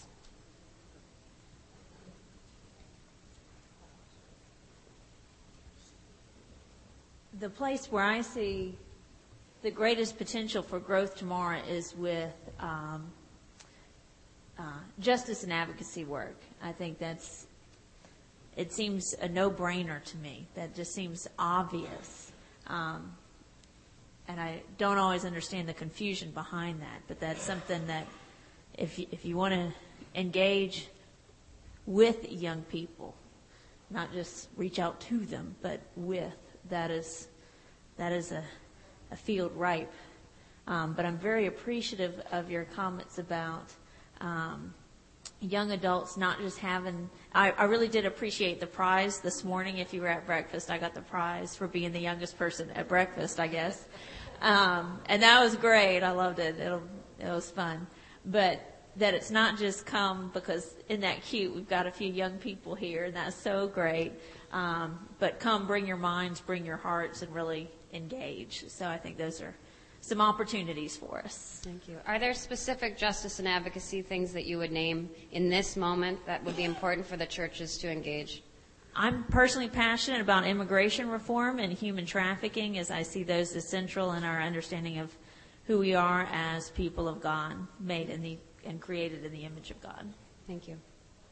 the place where I see the greatest potential for growth tomorrow is with um, uh, justice and advocacy work. I think that's, it seems a no-brainer to me. That just seems obvious. Um, and I don't always understand the confusion behind that, but that's something that if you, if you want to engage with young people, not just reach out to them, but with, that is that is a, a field ripe. Um, but I'm very appreciative of your comments about um, young adults not just having, I, I really did appreciate the prize this morning. If you were at breakfast, I got the prize for being the youngest person at breakfast, I guess. Um, and that was great. I loved it. It'll, it was fun. But that it's not just come because in that cute we've got a few young people here, and that's so great. Um, but come, bring your minds, bring your hearts, and really engage. So I think those are some opportunities for us. Thank you. Are there specific justice and advocacy things that you would name in this moment that would be important for the churches to engage? I'm personally passionate about immigration reform and human trafficking, as I see those as central in our understanding of who we are as people of God, made in the and created in the image of God. Thank you.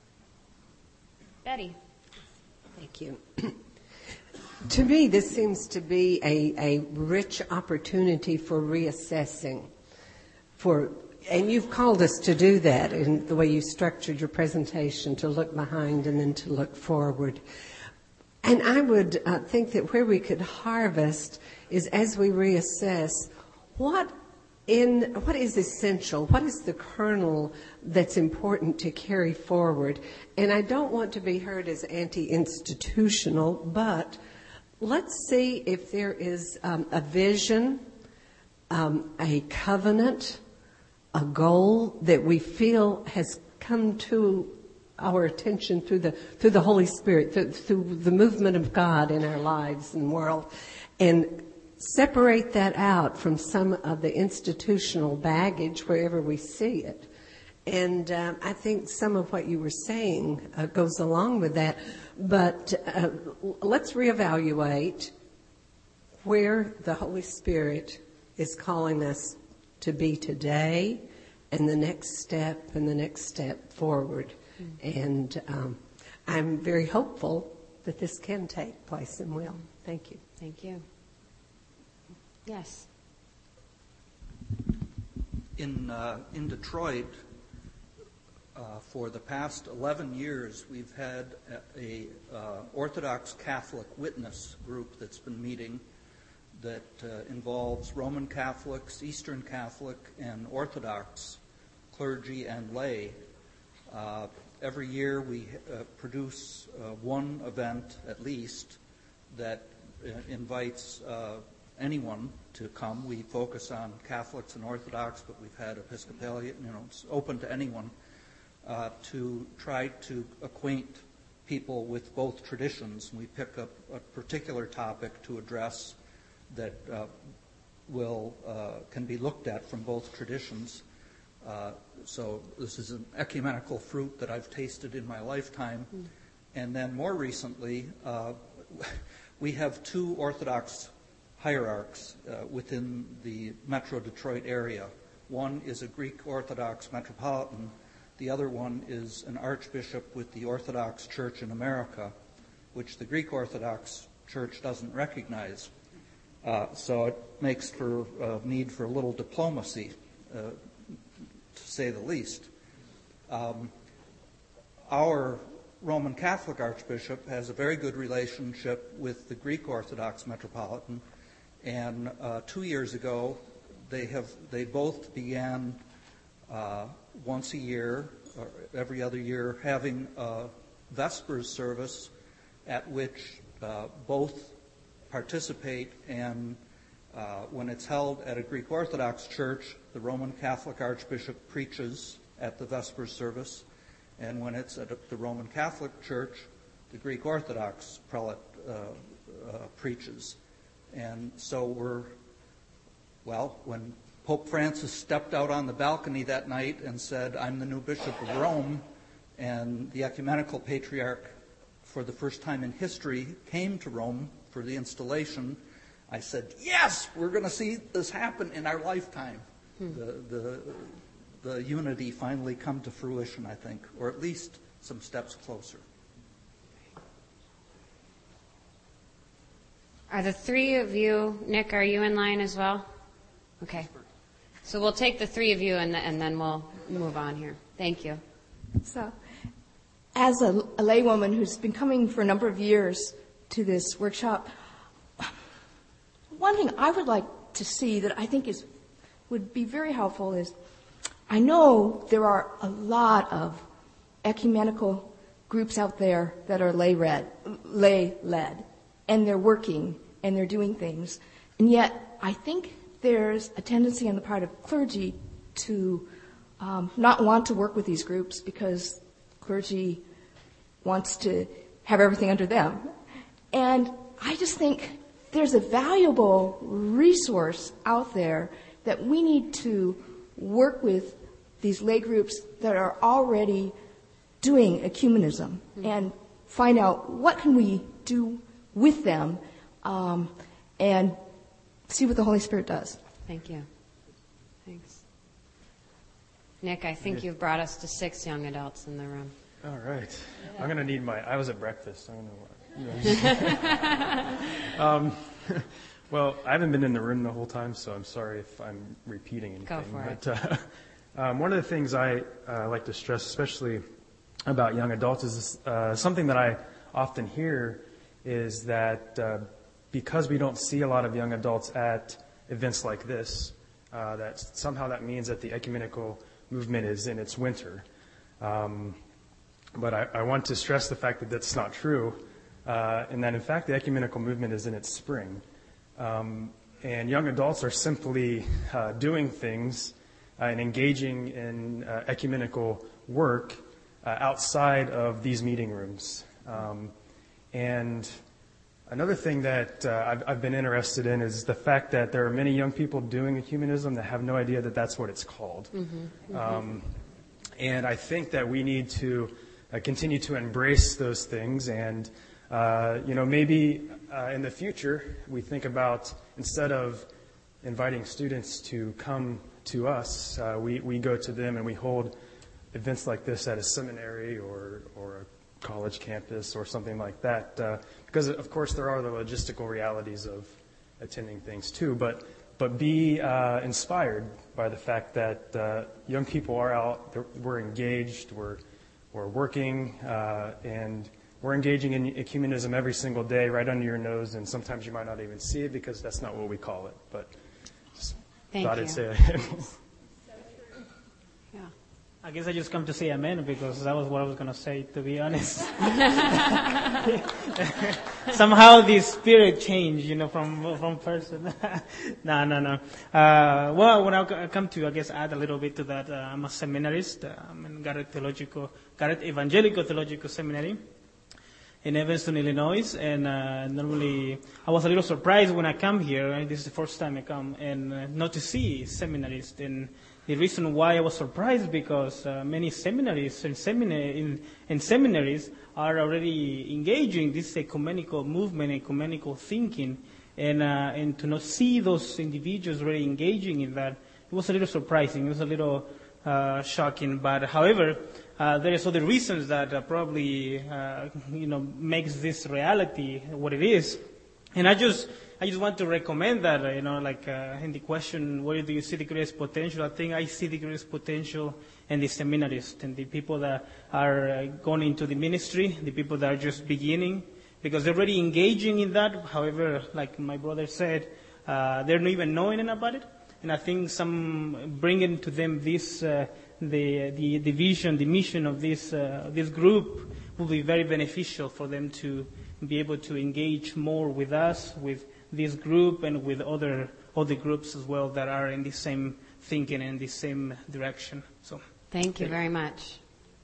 Betty. Thank you. To me, this seems to be a, a rich opportunity for reassessing. For, and you've called us to do that in the way you structured your presentation, to look behind and then to look forward. And I would uh, think that where we could harvest is as we reassess what In what is essential, what is the kernel that's important to carry forward. And I don't want to be heard as anti-institutional, but let's see if there is um, a vision, um, a covenant, a goal that we feel has come to our attention through the through the Holy Spirit, through, through the movement of God in our lives and world, and separate that out from some of the institutional baggage wherever we see it. And um, I think some of what you were saying uh, goes along with that. But uh, let's reevaluate where the Holy Spirit is calling us to be today and the next step and the next step forward. Mm-hmm. And um, I'm very hopeful that this can take place and will. Thank you. Thank you. Yes. In uh, in Detroit, uh, for the past eleven years, we've had a, a uh, Orthodox Catholic witness group that's been meeting that uh, involves Roman Catholics, Eastern Catholic, and Orthodox clergy and lay. Uh, every year we uh, produce uh, one event at least that uh, invites uh, anyone to come. We focus on Catholics and Orthodox, but we've had Episcopalian, you know, it's open to anyone, uh, to try to acquaint people with both traditions. We pick up a particular topic to address that uh, will uh, can be looked at from both traditions. Uh, so this is an ecumenical fruit that I've tasted in my lifetime. Mm. And then more recently, uh, we have two Orthodox hierarchs uh, within the Metro Detroit area. One is a Greek Orthodox metropolitan. The other one is an archbishop with the Orthodox Church in America, which the Greek Orthodox Church doesn't recognize. Uh, so it makes for a uh, need for a little diplomacy, uh, to say the least. Um, our Roman Catholic Archbishop has a very good relationship with the Greek Orthodox metropolitan. And uh, two years ago, they have they both began uh, once a year, or every other year, having a Vespers service at which uh, both participate. And uh, when it's held at a Greek Orthodox church, the Roman Catholic Archbishop preaches at the Vespers service. And when it's at the Roman Catholic Church, the Greek Orthodox prelate uh, uh, preaches. And so we're, well, when Pope Francis stepped out on the balcony that night and said, "I'm the new Bishop of Rome," and the Ecumenical Patriarch, for the first time in history, came to Rome for the installation, I said, yes, we're going to see this happen in our lifetime. Hmm. The, the, the unity finally come to fruition, I think, or at least some steps closer. Are the three of you, Nick, are you in line as well? Okay. So we'll take the three of you and, and then we'll move on here. Thank you. So, as a, a laywoman who's been coming for a number of years to this workshop, one thing I would like to see that I think is would be very helpful is, I know there are a lot of ecumenical groups out there that are lay-led, lay-led, and they're working and they're doing things, and yet I think there's a tendency on the part of clergy to um, not want to work with these groups because clergy wants to have everything under them. And I just think there's a valuable resource out there that we need to work with these lay groups that are already doing ecumenism mm-hmm. and find out what can we do with them um, and see what the Holy Spirit does. Thank you. Thanks. Nick, I think you've brought us to six young adults in the room. All right. Yeah. I'm going to need my, I was at breakfast. I don't know what. um, well, I haven't been in the room the whole time, so I'm sorry if I'm repeating anything. Go for but, it. Uh, um, one of the things I uh, like to stress, especially about young adults, is uh, something that I often hear is that uh, because we don't see a lot of young adults at events like this, uh, that somehow that means that the ecumenical movement is in its winter. Um, but I, I want to stress the fact that that's not true, uh, and that in fact the ecumenical movement is in its spring. Um, and young adults are simply uh, doing things uh, and engaging in uh, ecumenical work uh, outside of these meeting rooms. Um, And another thing that uh, I've, I've been interested in is the fact that there are many young people doing ecumenism that have no idea that that's what it's called. Mm-hmm, mm-hmm. Um, and I think that we need to uh, continue to embrace those things. And, uh, you know, maybe uh, in the future we think about, instead of inviting students to come to us, uh, we, we go to them and we hold events like this at a seminary or, or a college campus or something like that, uh, because of course there are the logistical realities of attending things too, but but be uh, inspired by the fact that uh, young people are out, we're engaged, we're we're working, uh, and we're engaging in ecumenism every single day right under your nose, and sometimes you might not even see it because that's not what we call it, but just Thank thought you. I'd say it. I guess I just come to say amen because that was what I was going to say, to be honest. Somehow the spirit changed, you know, from from person. no, no, no. Uh, well, when I come to, I guess, add a little bit to that, uh, I'm a seminarist. Uh, I'm in Garrett Theological, Garrett Evangelical Theological Seminary in Evanston, Illinois. And uh, normally, I was a little surprised when I come here. Right? This is the first time I come, and uh, not to see seminarists. And the reason why I was surprised because uh, many seminaries and seminary in, in seminaries are already engaging this ecumenical movement, ecumenical thinking, and uh, and to not see those individuals really engaging in that, it was a little surprising. It was a little uh, shocking. But however, uh, there is other reasons that uh, probably uh, you know makes this reality what it is, and I just. I just want to recommend that, uh, you know, like uh, in the question, where do you see the greatest potential? I think I see the greatest potential in the seminarists and the people that are uh, going into the ministry, the people that are just beginning, because they're already engaging in that. However, like my brother said, uh, they're not even knowing about it. And I think some bringing to them this, uh, the, the the vision, the mission of this uh, this group will be very beneficial for them to be able to engage more with us, with this group and with other other groups as well that are in the same thinking and the same direction. So, thank you very much.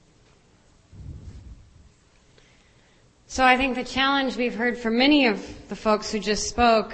So I think the challenge we've heard from many of the folks who just spoke,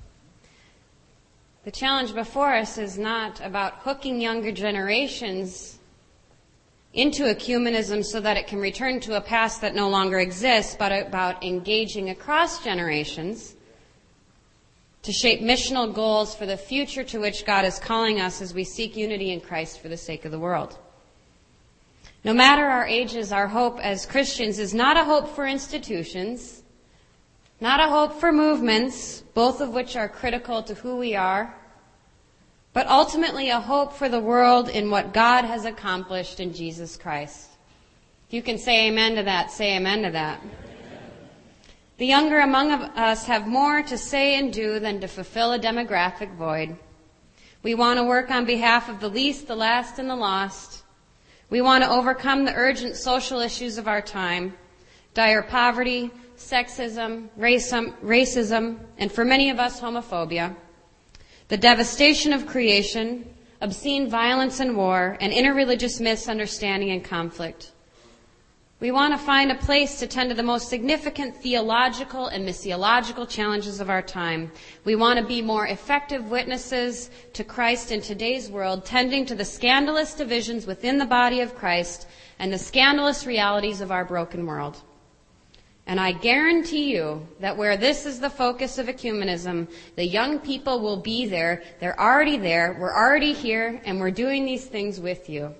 the challenge before us is not about hooking younger generations into ecumenism so that it can return to a past that no longer exists, but about engaging across generations to shape missional goals for the future to which God is calling us as we seek unity in Christ for the sake of the world. No matter our ages, our hope as Christians is not a hope for institutions, not a hope for movements, both of which are critical to who we are, but ultimately a hope for the world in what God has accomplished in Jesus Christ. If you can say amen to that, say amen to that. The younger among us have more to say and do than to fulfill a demographic void. We want to work on behalf of the least, the last, and the lost. We want to overcome the urgent social issues of our time, dire poverty, sexism, racism, and for many of us, homophobia, the devastation of creation, obscene violence and war, and interreligious misunderstanding and conflict. We want to find a place to tend to the most significant theological and missiological challenges of our time. We want to be more effective witnesses to Christ in today's world, tending to the scandalous divisions within the body of Christ and the scandalous realities of our broken world. And I guarantee you that where this is the focus of ecumenism, the young people will be there. They're already there. We're already here, and we're doing these things with you.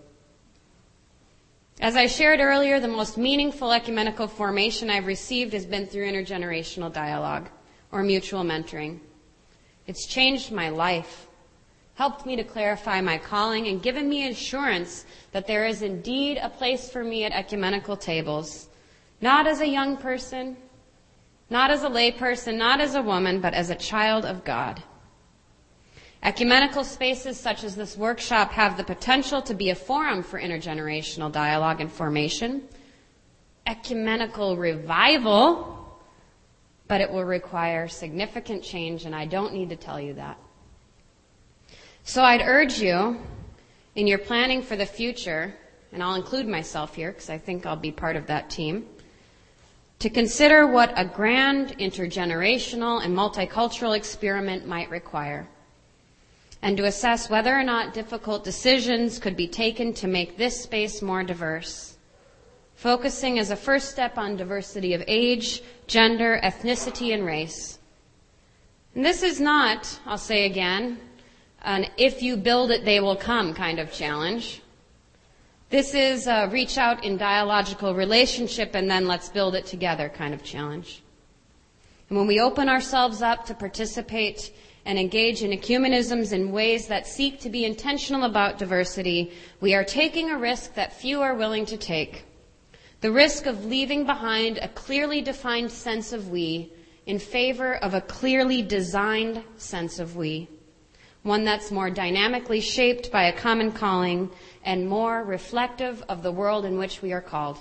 As I shared earlier, the most meaningful ecumenical formation I've received has been through intergenerational dialogue or mutual mentoring. It's changed my life, helped me to clarify my calling, and given me assurance that there is indeed a place for me at ecumenical tables, not as a young person, not as a lay person, not as a woman, but as a child of God. Ecumenical spaces such as this workshop have the potential to be a forum for intergenerational dialogue and formation, ecumenical revival, but it will require significant change, and I don't need to tell you that. So I'd urge you, in your planning for the future, and I'll include myself here because I think I'll be part of that team, to consider what a grand intergenerational and multicultural experiment might require, and to assess whether or not difficult decisions could be taken to make this space more diverse, focusing as a first step on diversity of age, gender, ethnicity, and race. And this is not, I'll say again, an if you build it, they will come kind of challenge. This is a reach out in dialogical relationship and then let's build it together kind of challenge. And when we open ourselves up to participate and engage in ecumenisms in ways that seek to be intentional about diversity, we are taking a risk that few are willing to take. The risk of leaving behind a clearly defined sense of we in favor of a clearly designed sense of we, one that's more dynamically shaped by a common calling and more reflective of the world in which we are called.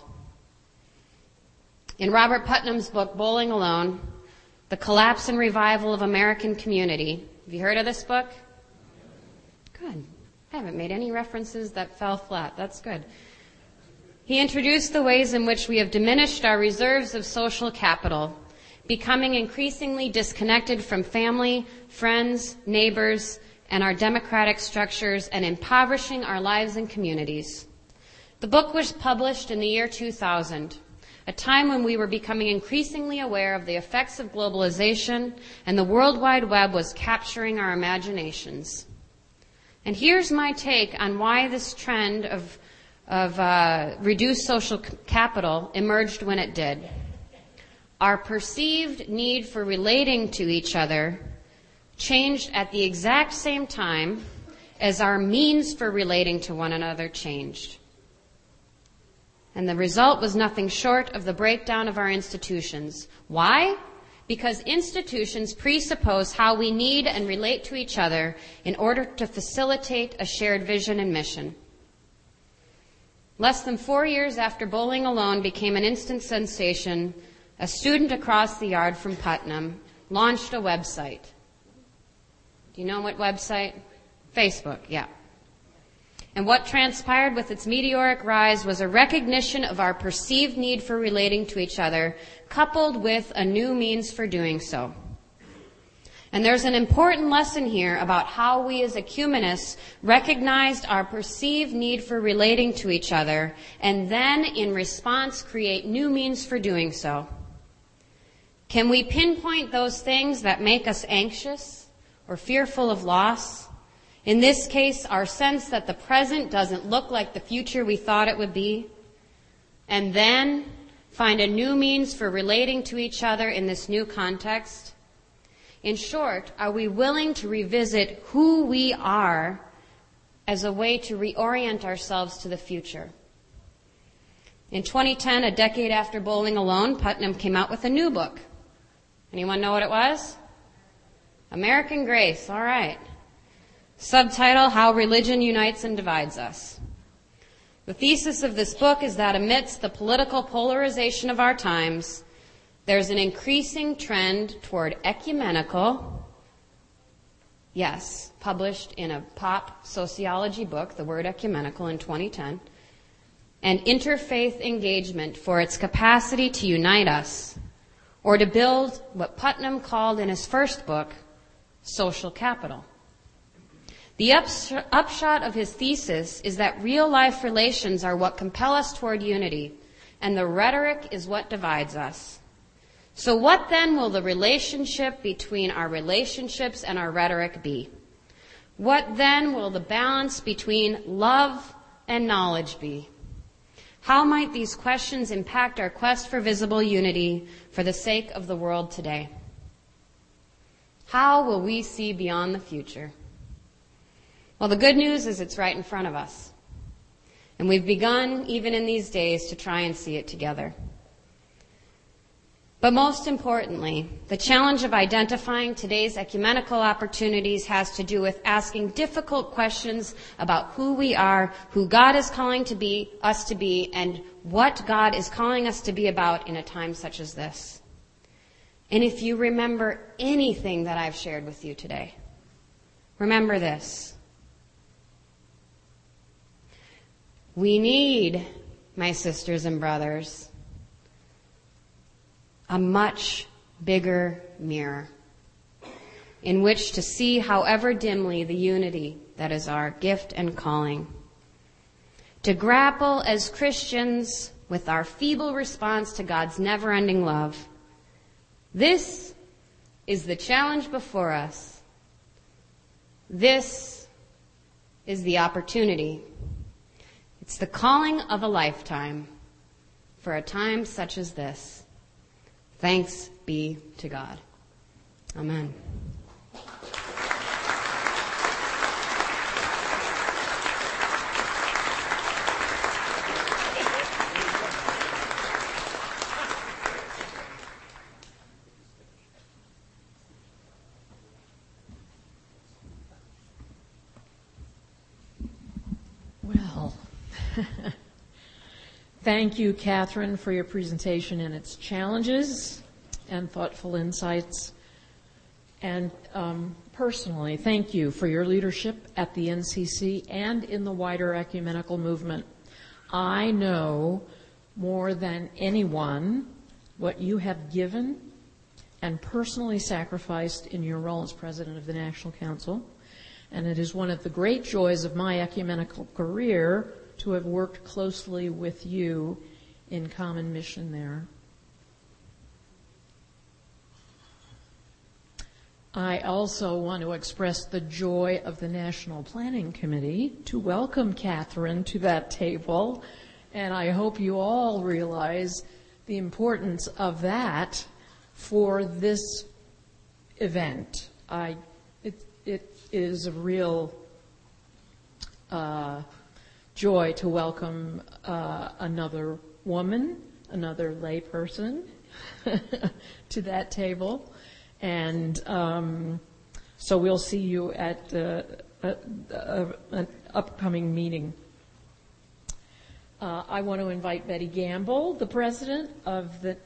In Robert Putnam's book, Bowling Alone, The Collapse and Revival of American Community. Have you heard of this book? Good. I haven't made any references that fell flat. That's good. He introduced the ways in which we have diminished our reserves of social capital, becoming increasingly disconnected from family, friends, neighbors, and our democratic structures, and impoverishing our lives and communities. The book was published in the year two thousand. A time when we were becoming increasingly aware of the effects of globalization and the World Wide Web was capturing our imaginations. And here's my take on why this trend of, of uh, reduced social capital emerged when it did. Our perceived need for relating to each other changed at the exact same time as our means for relating to one another changed. And the result was nothing short of the breakdown of our institutions. Why? Because institutions presuppose how we need and relate to each other in order to facilitate a shared vision and mission. Less than four years after Bowling Alone became an instant sensation, a student across the yard from Putnam launched a website. Do you know what website? Facebook, yeah. And what transpired with its meteoric rise was a recognition of our perceived need for relating to each other, coupled with a new means for doing so. And there's an important lesson here about how we as ecumenists recognized our perceived need for relating to each other, and then in response create new means for doing so. Can we pinpoint those things that make us anxious or fearful of loss? In this case, our sense that the present doesn't look like the future we thought it would be. And then find a new means for relating to each other in this new context. In short, are we willing to revisit who we are as a way to reorient ourselves to the future? In twenty ten, a decade after Bowling Alone, Putnam came out with a new book. Anyone know what it was? American Grace, all right. Subtitle, How Religion Unites and Divides Us. The thesis of this book is that amidst the political polarization of our times, there's an increasing trend toward ecumenical, yes, published in a pop sociology book, the word ecumenical in twenty ten, and interfaith engagement for its capacity to unite us, or to build what Putnam called in his first book, social capital. The upshot of his thesis is that real-life relations are what compel us toward unity, and the rhetoric is what divides us. So what then will the relationship between our relationships and our rhetoric be? What then will the balance between love and knowledge be? How might these questions impact our quest for visible unity for the sake of the world today? How will we see beyond the future? Well, the good news is it's right in front of us. And we've begun, even in these days, to try and see it together. But most importantly, the challenge of identifying today's ecumenical opportunities has to do with asking difficult questions about who we are, who God is calling to be, us to be, and what God is calling us to be about in a time such as this. And if you remember anything that I've shared with you today, remember this. We need, my sisters and brothers, a much bigger mirror in which to see, however dimly, the unity that is our gift and calling. To grapple as Christians with our feeble response to God's never-ending love. This is the challenge before us. This is the opportunity. It's the calling of a lifetime for a time such as this. Thanks be to God. Amen. Well, thank you, Catherine, for your presentation and its challenges and thoughtful insights. And um, personally, thank you for your leadership at the N C C and in the wider ecumenical movement. I know more than anyone what you have given and personally sacrificed in your role as president of the National Council. And it is one of the great joys of my ecumenical career to have worked closely with you in common mission there. I also want to express the joy of the National Planning Committee to welcome Catherine to that table, and I hope you all realize the importance of that for this event. I, it, it is a real uh, joy to welcome uh, another woman, another lay person to that table. And um, so we'll see you at uh, a, a, an upcoming meeting. Uh, I want to invite Betty Gamble, the president of the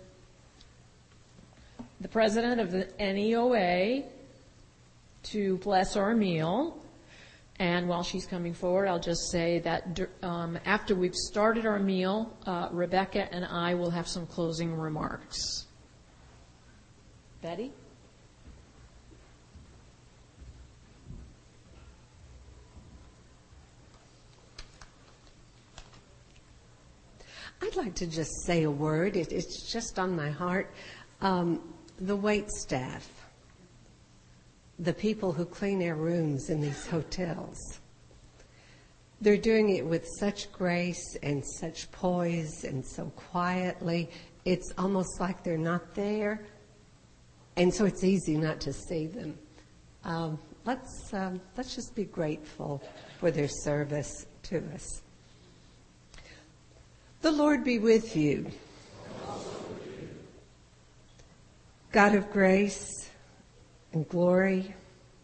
the president of the N E O A, to bless our meal. And while she's coming forward, I'll just say that um, after we've started our meal, uh, Rebecca and I will have some closing remarks. Betty? I'd like to just say a word. It, it's just on my heart. Um, the wait staff, the people who clean our rooms in these hotels. They're doing it with such grace and such poise and so quietly. It's almost like they're not there, and so it's easy not to see them. Um, let's um, let's just be grateful for their service to us. The Lord be with you. God of grace and glory,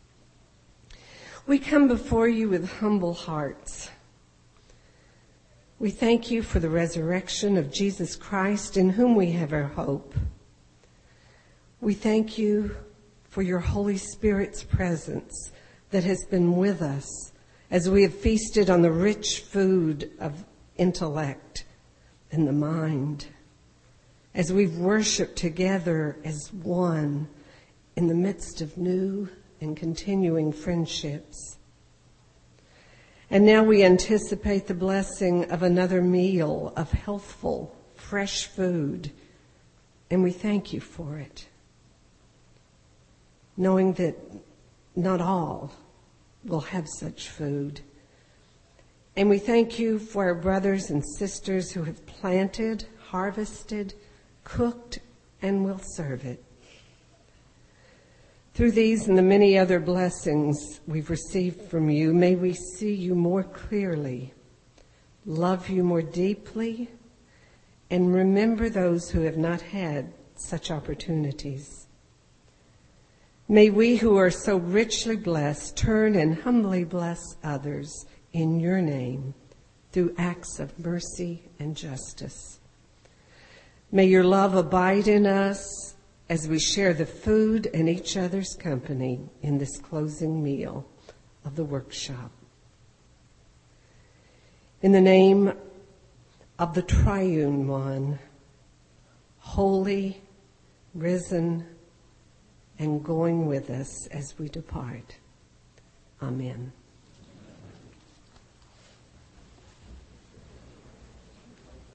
we come before you with humble hearts. We thank you for the resurrection of Jesus Christ, in whom we have our hope. We thank you for your Holy Spirit's presence that has been with us as we have feasted on the rich food of intellect and the mind, as we've worshiped together as one in the midst of new and continuing friendships. And now we anticipate the blessing of another meal of healthful, fresh food, and we thank you for it, knowing that not all will have such food. And we thank you for our brothers and sisters who have planted, harvested, cooked, and will serve it. Through these and the many other blessings we've received from you, may we see you more clearly, love you more deeply, and remember those who have not had such opportunities. May we who are so richly blessed turn and humbly bless others in your name through acts of mercy and justice. May your love abide in us as we share the food and each other's company in this closing meal of the workshop. In the name of the Triune One, holy, risen, and going with us as we depart. Amen.